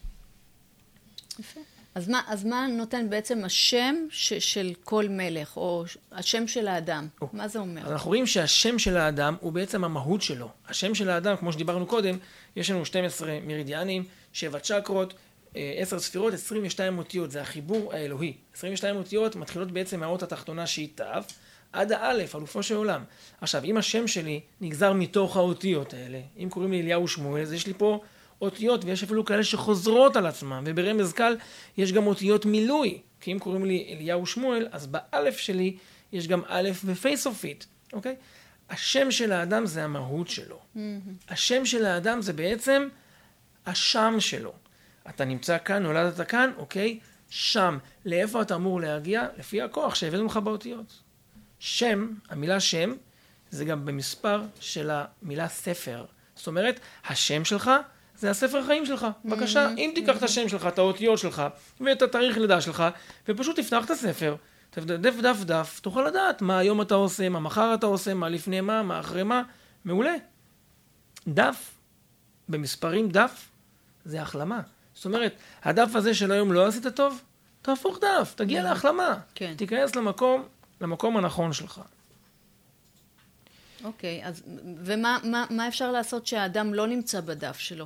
יפה. אז מה נותן בעצם השם של כל מלך, או השם של האדם? מה זה אומר? אז אנחנו רואים שהשם של האדם הוא בעצם המהות שלו. השם של האדם, כמו שדיברנו קודם, יש לנו 12 מרידיאנים, 7 צ'קרות, 10 ספירות, 22 אותיות, זה החיבור האלוהי. 22 אותיות מתחילות בעצם מהאות התחתונה שהיא תו, עד האלף, אלופו של עולם. עכשיו, אם השם שלי נגזר מתוך האותיות האלה, אם קוראים לי אליהו שמואל, אז יש לי פה אותיות, ויש אפילו כאלה שחוזרות על עצמם, וברמז קל יש גם אותיות מילוי, כי אם קוראים לי אליהו שמואל, אז באלף שלי יש גם אלף ופייסופית, אוקיי? השם של האדם זה המהות שלו. השם של האדם זה בעצם השם שלו. אתה נמצא כאן, נולדת כאן, אוקיי? שם. לאיפה אתה אמור להגיע? לפי הכוח שהבאנו לך באותיות. שם, המילה שם, זה גם במספר של המילה ספר. זאת אומרת, השם שלך זה הספר חיים שלך. בבקשה, אם תיקח את השם שלך, את האותיות שלך, ואת התאריך לידה שלך, ופשוט תפתח את הספר, דף, תוכל לדעת מה היום אתה עושה, מה מחר אתה עושה, מה לפני מה אחרי מה. מעולה. דף, במספרים דף, זה החלמה. זאת אומרת, הדף הזה של היום לא עשית טוב, תהפוך דף, תגיע להחלמה. כן. תיכנס למקום הנכון שלך. אוקיי, אז ומה אפשר לעשות שהאדם לא נמצא בדף שלו?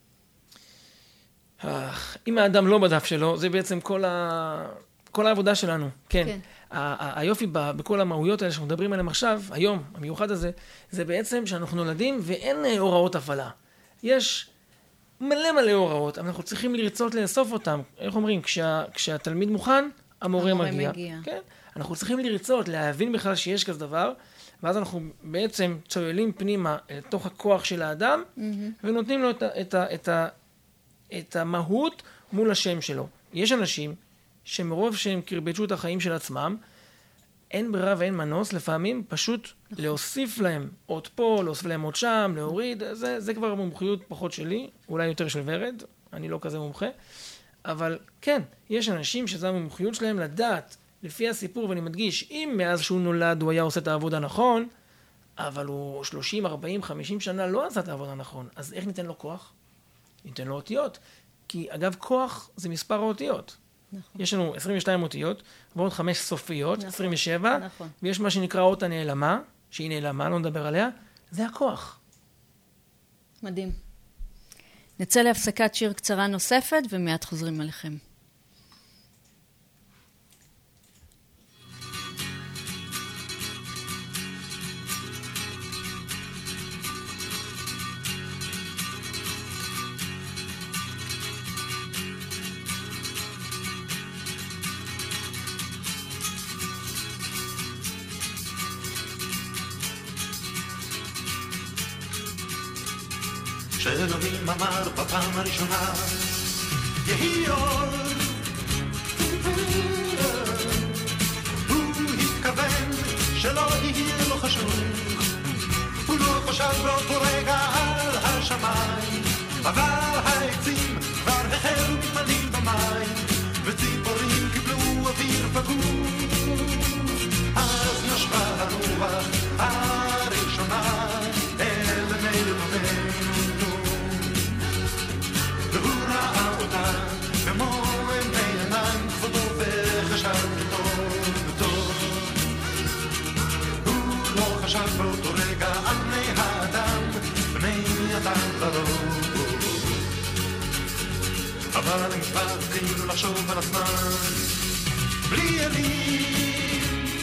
אם האדם לא בדף שלו, זה בעצם כל העבודה שלנו. כן. היופי בכל המהויות האלה שאנחנו מדברים עליהם עכשיו, היום, המיוחד הזה, זה בעצם שאנחנו נולדים ואין הוראות הפעלה. יש מלא הוראות, אבל אנחנו צריכים לרצות לאסוף אותם. איך אומרים? כשהתלמיד מוכן, המורה מגיע. כן? אנחנו צריכים לרצות, להבין בכלל שיש כזה דבר, ואז אנחנו בעצם צוללים פנימה לתוך הכוח של האדם, ונותנים לו את המהות מול השם שלו. יש אנשים שמרוב שהם קרבצ'ו את החיים של עצמם, אין ברירה ואין מנוס, לפעמים פשוט להוסיף להם עוד פה, להוסיף להם עוד שם, להוריד, זה כבר מומחיות פחות שלי, אולי יותר של ורד, אני לא כזה מומחה, אבל כן, יש אנשים שזו המומחיות שלהם לדעת, לפי הסיפור, ואני מדגיש, אם מאז שהוא נולד הוא היה עושה את העבודה נכון, אבל הוא 30, 40, 50 שנה לא עשה את העבודה נכון, אז איך ניתן לו כוח? ניתן לו אותיות, כי אגב כוח זה מספר האותיות. נכון. יש לנו 22 אותיות, ועוד 5 סופיות, נכון, 27, נכון. ויש מה שנקרא אות הנעלמה, שהיא נעלמה, לא נדבר עליה, זה הכוח. מדהים. נצא להפסקת שיר קצרה נוספת, ומיד חוזרים עליכם. שאלוהים אמר בפעם הראשונה יהי אור, הוא התכוון שלא יהיה לו חשוב, הוא לא חשב באותו רגע על השמיים, אבל העצים כבר החלו מתמלאים במים, וציפורים קיבלו אוויר פגור, אז נשבה הרוח הראשונה אל מי לבבנו. אבל הם כבר התחילו לחשוב על עצמם בלי אלים.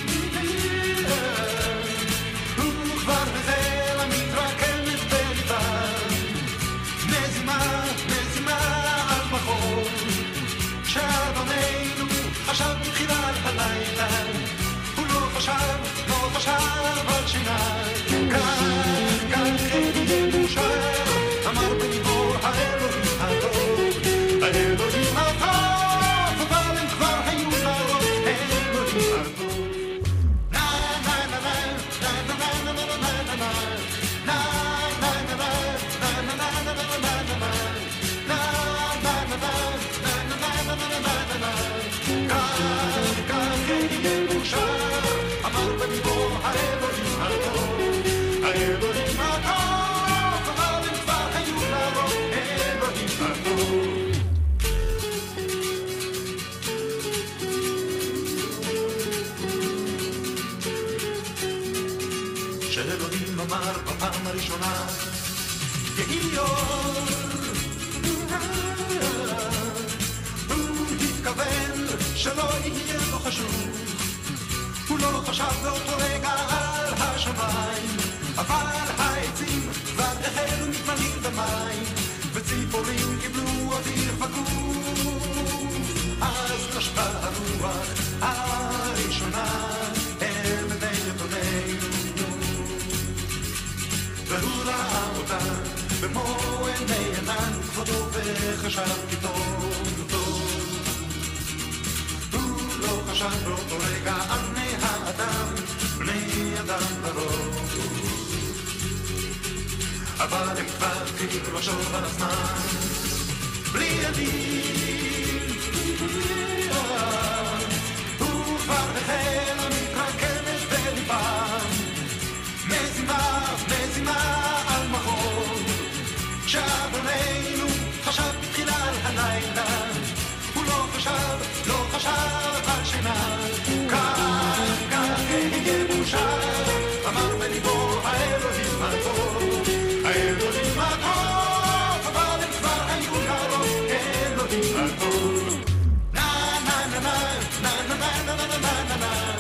הוא כבר החלה מתרקמת בליבם מזימה, מזימה על מחור שאדוננו חשב בתחילה על הלילה. הוא לא חשב, לא חשב על שיניים. כאן יהיה מאושר, אמר בליבו האלוהים הטוב, האלוהים הטוב, אבל הם כבר היו לרוב, האלוהים הטוב. נה נה נה נה נה נה נה נה נה נה שאלוהים אמר בפעם הראשונה יהי אור, הוא התכוון שלא יהיה לו חשוב, הוא לא חשב באותו רגע על השמיים, אבל העצים כבר החלו מתמלאים במים וציפורים קיבלו אוויר פגוף. אז נשבה הרוח הראשונה אל בני יתומנו והוא ראה אותה במו עיני עינן כבודו וחשב כי טוב טוב. הוא לא חשב באותו רגע על בני האדם, בני אדם לרוב, אבל הם כבר התחילו לחשוב על עצמם בלי אלים. הוא כבר החלה מתרקמת בליבם מזימה, מזימה על מחור שאדוננו חשב בתחילה על הלילה. הוא לא חשב, לא חשב על שינה. כך יהיה מאושר, אמר בליבו האלוהים הטוב, האלוהים הטוב, אבל הם כבר היו לרוב, האלוהים הטוב. נה נה נה נה נה נה נה נה נה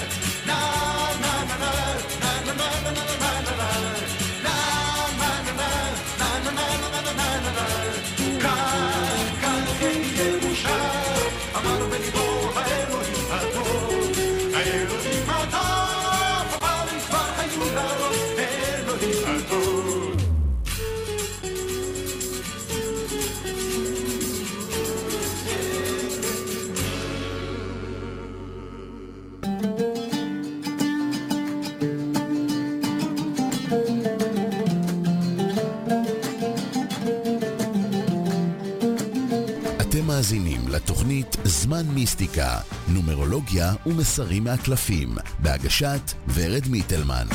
מאזינים לתוכנית זמן מיסטיקה, נומרולוגיה ומסרים מהקלפים, בהגשת ורד מיטלמן.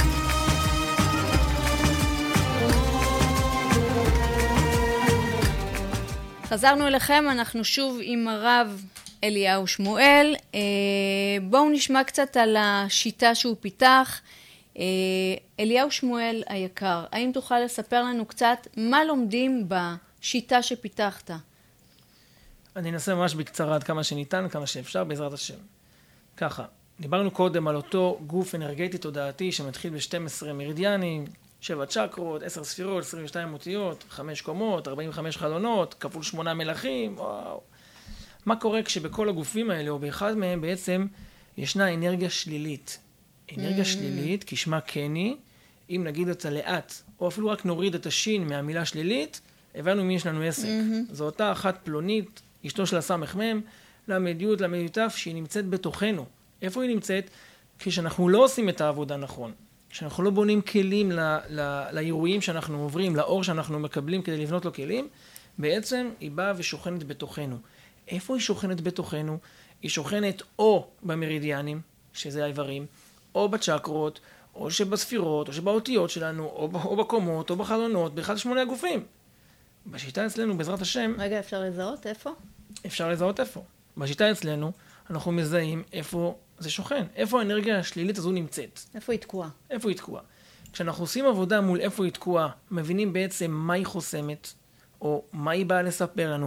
חזרנו אליכם, אנחנו שוב עם הרב אליהו שמואל. בואו נשמע קצת על השיטה שהוא פיתח. אליהו שמואל היקר, האם תוכל לספר לנו קצת מה לומדים בשיטה שפיתחת? אני אנסה ממש בקצרה עד כמה שניתן, כמה שאפשר, בעזרת השם. ככה, דיברנו קודם על אותו גוף אנרגטי תודעתי שמתחיל ב-12 מרידיאנים, 7 צ'קרות, 10 ספירות, 22 אותיות, 5 קומות, 45 חלונות, כפול 8 מלכים, וואו. מה קורה כשבכל הגופים האלה, או באחד מהם בעצם, ישנה אנרגיה שלילית. אנרגיה שלילית, כשמה קני, אם נגיד אותה לאט, או אפילו רק נוריד את השין מהמילה שלילית, הבנו מי יש לנו עסק. זו אותה אחת פלונית, אשתו של הסמ"ם, למדיות, למדיותף, שהיא נמצאת בתוכנו. איפה היא נמצאת? כשאנחנו לא עושים את העבודה נכון. כשאנחנו לא בונים כלים לאירועים שאנחנו עוברים, לאור שאנחנו מקבלים כדי לבנות לו כלים, בעצם היא באה ושוכנת בתוכנו. איפה היא שוכנת בתוכנו? היא שוכנת או במרידיאנים, שזה האיברים, או בצ'קרות, או שבספירות, או שבאותיות שלנו, או בקומות, או בחלונות, באחד 8 הגופים. בשיטה אצלנו, בעזרת השם... רגע, אפשר לזהות איפה? אפשר לזהות איפה. בשיטה אצלנו, אנחנו מזהים איפה זה שוכן. איפה האנרגיה השלילית הזו נמצאת. איפה היא תקועה? איפה היא תקועה. כשאנחנו עושים עבודה מול איפה היא תקועה, מבינים בעצם מה היא חוסמת, או מה היא באה לספר לנו,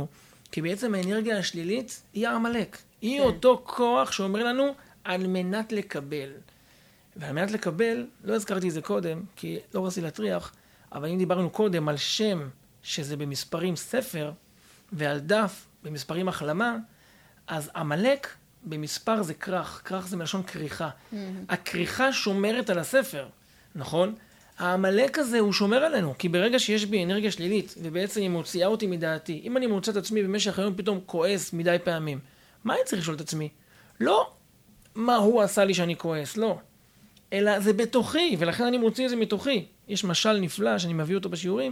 כי בעצם האנרגיה השלילית היא העמלק. היא אותו כוח שאומר לנו על מנת לקבל. ועל מנת לקבל, לא הזכרתי את זה קודם, כי לא רציתי להטריח, אבל אם דיברנו קודם על שם שזה במספרים ספר, ועל דף במספרים החלמה, אז עמלק במספר זה כרך. כרך זה מלשון כריכה. הכריכה שומרת על הספר, נכון? העמלק הזה הוא שומר עלינו, כי ברגע שיש בי אנרגיה שלילית, ובעצם היא מוציאה אותי מדעתי, אם אני מוצא את עצמי במשך היום פתאום כועס מדי פעמים, מה אני צריך לשאול את עצמי? לא מה הוא עשה לי שאני כועס, לא. אלא זה בתוכי, ולכן אני מוציא את זה מתוכי. יש משל נפלא שאני מביא אותו בשיעורים,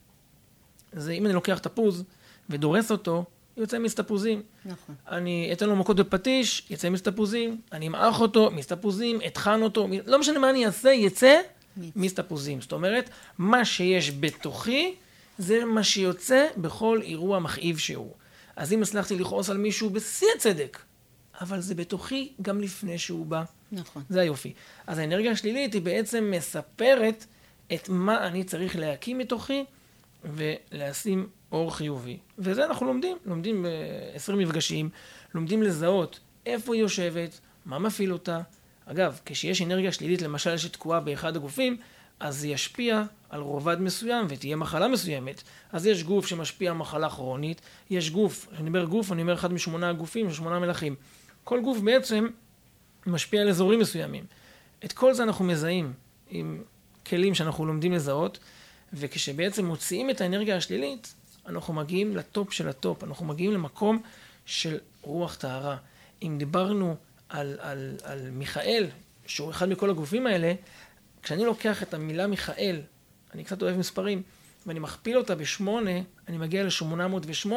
זה אם אני לוקח תפוז ודורס אותו, יוצא מסתפוזים. נכון. אני אתן לו מכות בפטיש, יצא מסתפוזים, אני אמעך אותו, מסתפוזים, אתחן אותו, לא משנה מה אני אעשה, יצא מסתפוזים. זאת אומרת, מה שיש בתוכי, זה מה שיוצא בכל אירוע מכאיב שהוא. אז אם הצלחתי לכעוס על מישהו בשיא הצדק, אבל זה בתוכי גם לפני שהוא בא. נכון. זה היופי. אז האנרגיה השלילית היא בעצם מספרת את מה אני צריך להקים מתוכי ולשים אור חיובי. וזה אנחנו לומדים ב-20 מפגשים, לומדים לזהות איפה היא יושבת, מה מפעיל אותה. אגב, כשיש אנרגיה שלילית, למשל שתקועה באחד הגופים, אז זה ישפיע על רובד מסוים ותהיה מחלה מסוימת. אז יש גוף שמשפיע על מחלה כרונית, יש גוף, אני אומר גוף, אני אומר אחד מ8 הגופים, 8 מלאכים. כל גוף בעצם משפיע על אזורים מסוימים. את כל זה אנחנו מזהים עם כלים שאנחנו לומדים לזהות, וכשבעצם מוציאים את האנרגיה השלילית, אנחנו מגיעים לטופ של הטופ, אנחנו מגיעים למקום של רוח טהרה. אם דיברנו על מיכאל, שהוא אחד מכל הגופים האלה, כשאני לוקח את המילה מיכאל, אני קצת אוהב מספרים, ואני מכפיל אותה ב8, אני מגיע ל808,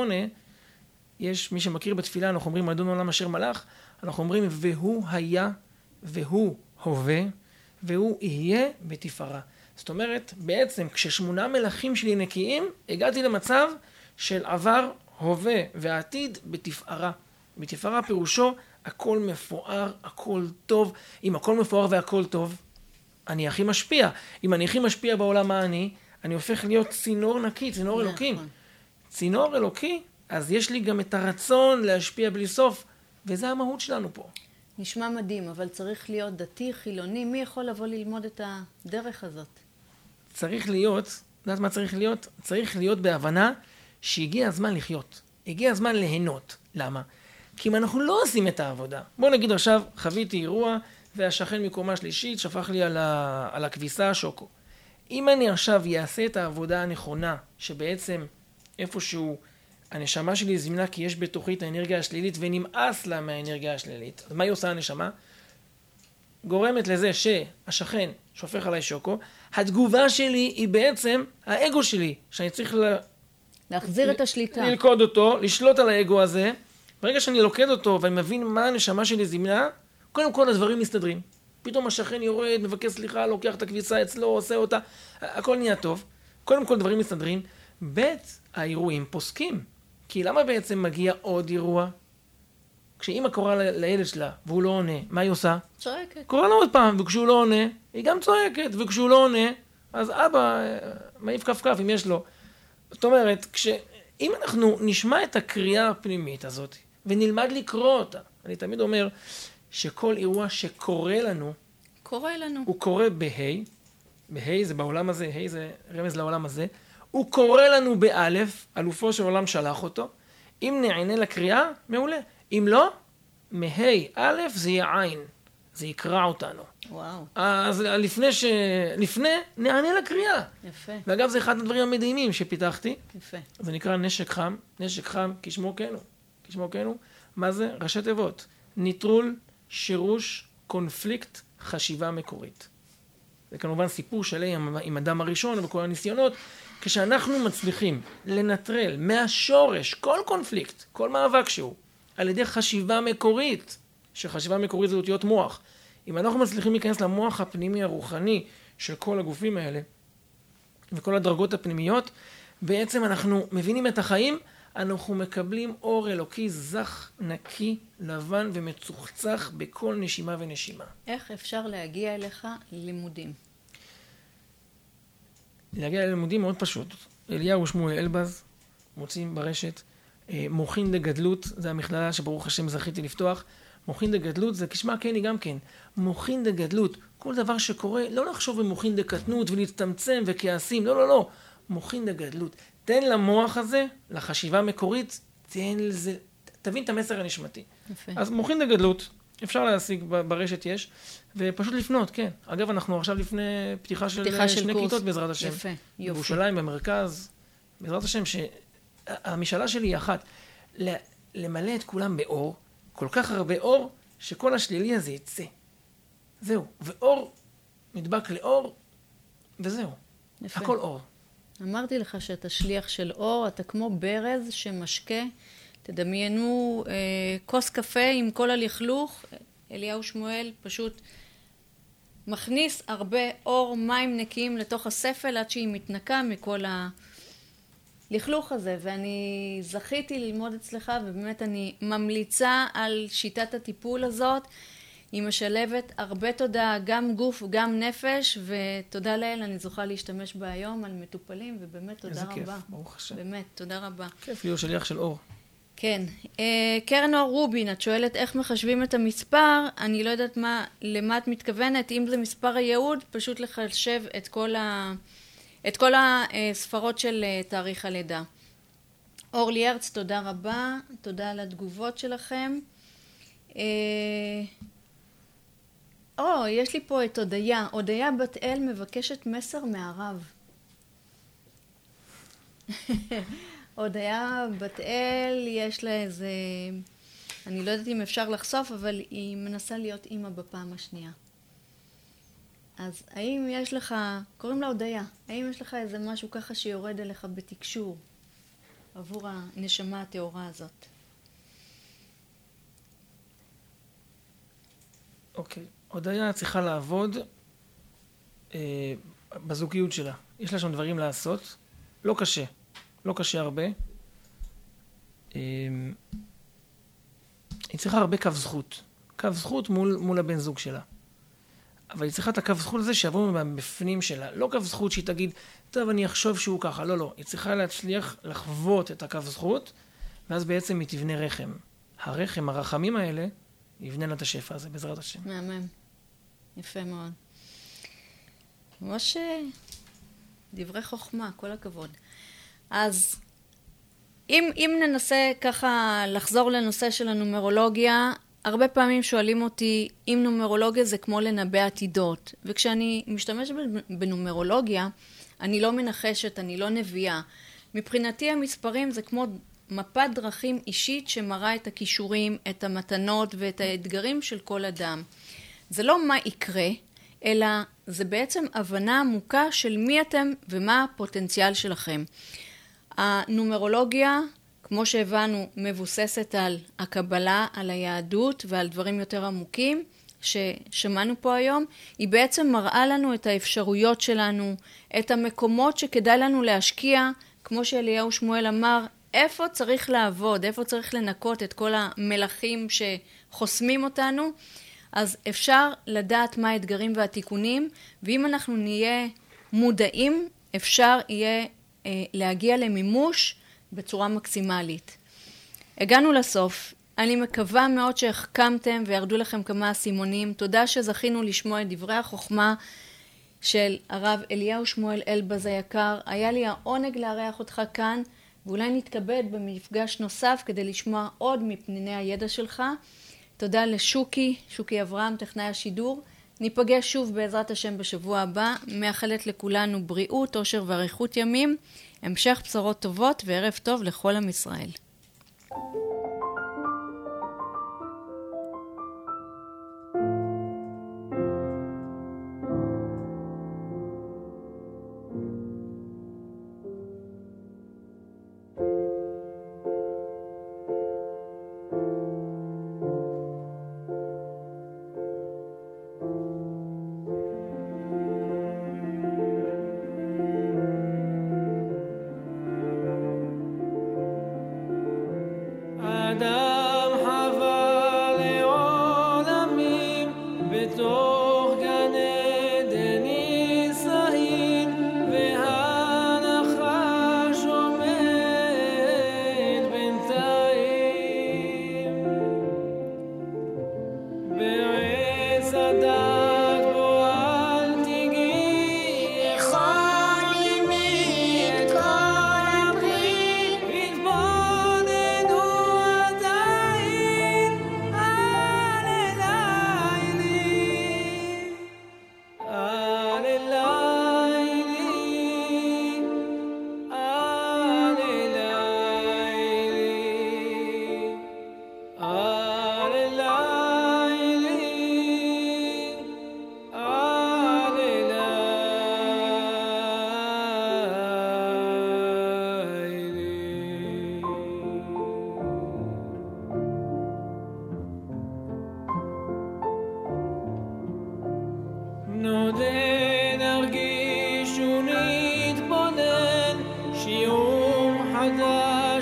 יש מי שמכיר בתפילה, אנחנו אומרים, אדון עולם אשר מלך, אנחנו אומרים, והוא היה, והוא הווה, והוא יהיה בתפארה. זאת אומרת, בעצם, כש8 מלכים שלי נקיים, הגעתי למצב של עבר, הווה והעתיד בתפארה. בתפארה פירושו, הכל מפואר, הכל טוב. אם הכל מפואר והכל טוב, אני הכי משפיע. אם אני הכי משפיע בעולם מה אני הופך להיות צינור נקי, צינור אלוקי. צינור אלוקי, אז יש לי גם את הרצון להשפיע בלי סוף, וזה המהות שלנו פה. נשמע מדהים, אבל צריך להיות דתי, חילוני. מי יכול לבוא ללמוד את הדרך הזאת? צריך להיות, יודעת מה צריך להיות? צריך להיות בהבנה שהגיע הזמן לחיות. הגיע הזמן ליהנות. למה? כי אם אנחנו לא עושים את העבודה, בוא נגיד עכשיו, חוויתי אירוע, והשכן מקומה שלישית שפך לי על הכביסה שוקו. אם אני עכשיו אעשה את העבודה הנכונה, שבעצם איפשהו הנשמה שלי זמינה כי יש בתוכי את האנרגיה השלילית ונמאס לה מהאנרגיה השלילית, אז מה היא עושה הנשמה? גורמת לזה שהשכן שופך עליי שוקו, התגובה שלי היא בעצם האגו שלי, שאני צריך להחזיר את השליטה. ללכוד אותו, לשלוט על האגו הזה. ברגע שאני לוקד אותו ואני מבין מה הנשמה שלי זמינה, קודם כל הדברים מסתדרים. פתאום השכן יורד, מבקש סליחה, לוקח את הכביסה אצלו, עושה אותה, הכל נהיה טוב. קודם כל דברים מסתדרים. האירועים פוסקים. כי למה בעצם מגיע עוד אירוע? כשאמא קוראה לילד שלה והוא לא עונה, מה היא עושה? צועקת. קוראה לו עוד פעם, וכשהוא לא עונה, היא גם צועקת, וכשהוא לא עונה, אז אבא מעיף כף אם יש לו. זאת אומרת, אם אנחנו נשמע את הקריאה הפנימית הזאת, ונלמד לקרוא אותה, אני תמיד אומר שכל אירוע שקורה לנו, הוא קורה בה' זה בעולם הזה, ה' זה רמז לעולם הזה, הוא קורא לנו באלף, אלופו של עולם שלח אותו, אם נענה לקריאה, מעולה. אם לא, מה' א' זה יהיה עין, זה יקרא אותנו. וואו. אז לפני נענה לקריאה. יפה. ואגב, זה אחד הדברים המדהימים שפיתחתי. יפה. זה נקרא נשק חם, כשמו כן הוא. מה זה? ראשי תיבות. ניטרול, שירוש, קונפליקט, חשיבה מקורית. זה כמובן סיפור שלי עם אדם הראשון וכל הניסיונות, כשאנחנו מצליחים לנטרל מהשורש כל קונפליקט, כל מאבק שהוא, על ידי חשיבה מקורית, שחשיבה מקורית זה אותיות מוח. אם אנחנו מצליחים להיכנס למוח הפנימי הרוחני של כל הגופים האלה, וכל הדרגות הפנימיות, בעצם אנחנו מבינים את החיים, אנחנו מקבלים אור אלוקי זך, נקי, לבן ומצוחצח בכל נשימה ונשימה. איך אפשר להגיע אליך ללימודים? להגיע ללימודים מאוד פשוט. אליהו שמואל אלבז, מוצאים ברשת, מוכין דגדלות, זה המכללה שברוך השם זכיתי לפתוח. מוכין דגדלות זה כשמה כן היא גם כן. מוכין דגדלות, כל דבר שקורה, לא לחשוב במוכין דקטנות ולהצטמצם וכעסים, לא, לא, לא. מוכין דגדלות. תן למוח הזה, לחשיבה המקורית, תן לזה, תבין את המסר הנשמתי. יפה. אז מוכין דגדלות, אפשר להשיג ברשת יש, ופשוט לפנות, כן. אגב, אנחנו עכשיו לפני פתיחה של שני קורס. כיתות בעזרת השם. יפה, יופי. בירושלים, במרכז, בעזרת השם, שהמשאלה שלי היא אחת, למלא את כולם באור, כל כך הרבה אור, שכל השלילי הזה יצא. זהו. ואור נדבק לאור, וזהו. יפה. הכל אור. אמרתי לך שאתה שליח של אור, אתה כמו ברז שמשקה. תדמיינו כוס קפה עם כל הלכלוך, אליהו שמואל פשוט מכניס הרבה אור, מים נקיים לתוך הספל עד שהיא מתנקה מכל הלכלוך הזה. ואני זכיתי ללמוד אצלך, ובאמת אני ממליצה על שיטת הטיפול הזאת. היא משלבת הרבה תודה, גם גוף, גם נפש, ותודה לאל, אני זוכה להשתמש בה היום על מטופלים, ובאמת תודה רבה. איזה כיף, ברוך השם. באמת, תודה רבה. כיף להיות שליח של אור. כן. קרן אור רובין, את שואלת איך מחשבים את המספר, אני לא יודעת למה את מתכוונת, אם זה מספר הייעוד, פשוט לחשב את כל הספרות של תאריך הלידה. אורלי הרץ, תודה רבה, תודה על התגובות שלכם. יש לי פה את הודיה. הודיה בת אל מבקשת מסר מהרב. הודיה בת אל, יש לה איזה... אני לא יודעת אם אפשר לחשוף, אבל היא מנסה להיות אימא בפעם השנייה. אז האם יש לך... קוראים לה הודיה. האם יש לך איזה משהו ככה שיורד אליך בתקשור עבור הנשמה הטהורה הזאת? אוקיי. הודיה צריכה לעבוד בזוגיות שלה. יש לה שם דברים לעשות. לא קשה. לא קשה הרבה. היא צריכה הרבה קו זכות. קו זכות מול הבן זוג שלה. אבל היא צריכה את הקו זכות הזה שיבוא מהבפנים שלה. לא קו זכות שהיא תגיד, טוב, אני אחשוב שהוא ככה. לא, לא. היא צריכה להצליח לחוות את הקו זכות, ואז בעצם היא תבנה רחם. הרחם, הרחמים האלה, יבנה לה את השפע הזה, בעזרת השם. מהמם. יפה מאוד. ממש דברי חוכמה, כל הכבוד. אז אם ננסה ככה לחזור לנושא של הנומרולוגיה, הרבה פעמים שואלים אותי אם נומרולוגיה זה כמו לנבא עתידות. וכשאני משתמשת בנומרולוגיה, אני לא מנחשת, אני לא נביאה. מבחינתי המספרים זה כמו מפת דרכים אישית שמראה את הכישורים, את המתנות ואת האתגרים של כל אדם. זה לא מה יקרה, אלא זה בעצם הבנה עמוקה של מי אתם ומה הפוטנציאל שלכם. הנומרולוגיה, כמו שהבנו, מבוססת על הקבלה, על היהדות ועל דברים יותר עמוקים ששמענו פה היום. היא בעצם מראה לנו את האפשרויות שלנו, את המקומות שכדאי לנו להשקיע, כמו שאליהו שמואל אמר, איפה צריך לעבוד, איפה צריך לנקות את כל המלאכים שחוסמים אותנו. אז אפשר לדעת מה האתגרים והתיקונים, ואם אנחנו נהיה מודעים, אפשר יהיה להגיע למימוש בצורה מקסימלית. הגענו לסוף. אני מקווה מאוד שהחכמתם וירדו לכם כמה סימונים. תודה שזכינו לשמוע את דברי החוכמה של הרב אליהו שמואל אלבז היקר. היה לי העונג לארח אותך כאן, ואולי נתכבד במפגש נוסף כדי לשמוע עוד מפניני הידע שלך. תודה לשוקי, שוקי אברהם, טכנאי השידור. ניפגש שוב בעזרת השם בשבוע הבא. מאחלת לכולנו בריאות, אושר ואריכות ימים. המשך בשורות טובות וערב טוב לכל עם ישראל.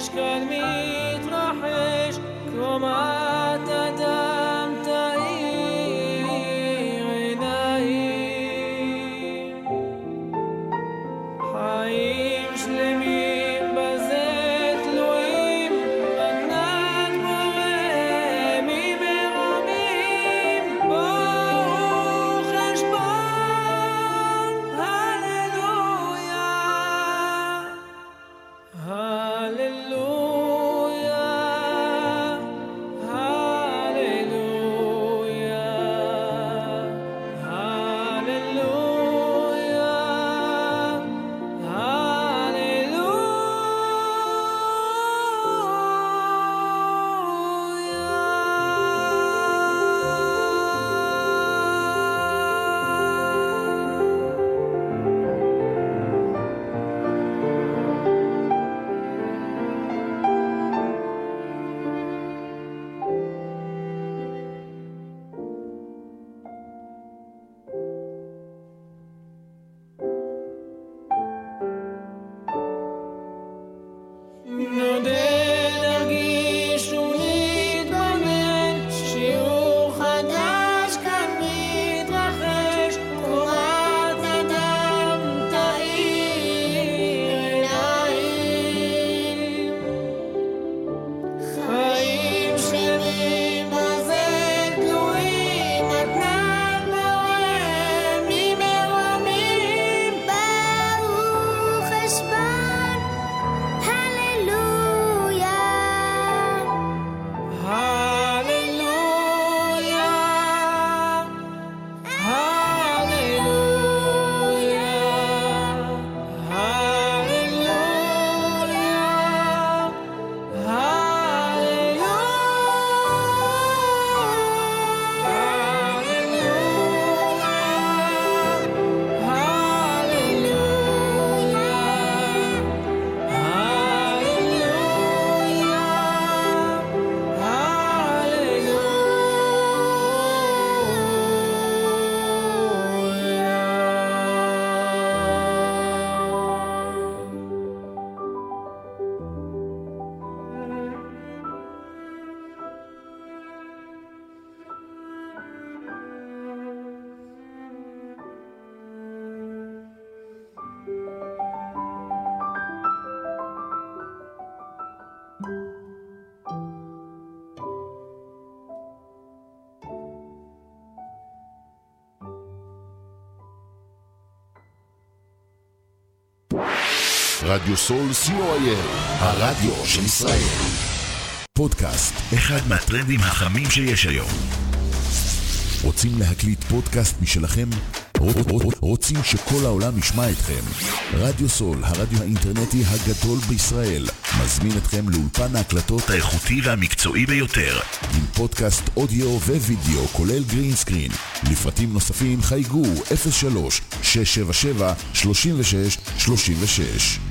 יש כאן מתרחש, קומת אדם תאיר עיניים. חיים שלמים בזה תלויים, מתנת בורא ממרומים, ברוך חשבון, הללויה, הללויה, הללויה, נודד, נרגיש ונתבונן, שיעור חדש כאן מתרחש, קורת אדם תאיר עיניים. חיים שלמים בזה תלויים, מתנת בורא ממרומים, ברוך חשבון, הללויה, הללויה, רדיו סול co.il, הרדיו של ישראל. פודקאסט, אחד מהטרנדים החמים שיש היום. רוצים להקליט פודקאסט משלכם? רוצים שכל העולם ישמע אתכם? רדיו סול, הרדיו האינטרנטי הגדול בישראל, מזמין אתכם לאולפן ההקלטות האיכותי והמקצועי ביותר, עם פודקאסט אודיו ווידאו, כולל גרין סקרין. לפרטים נוספים חייגו 03-677-3636.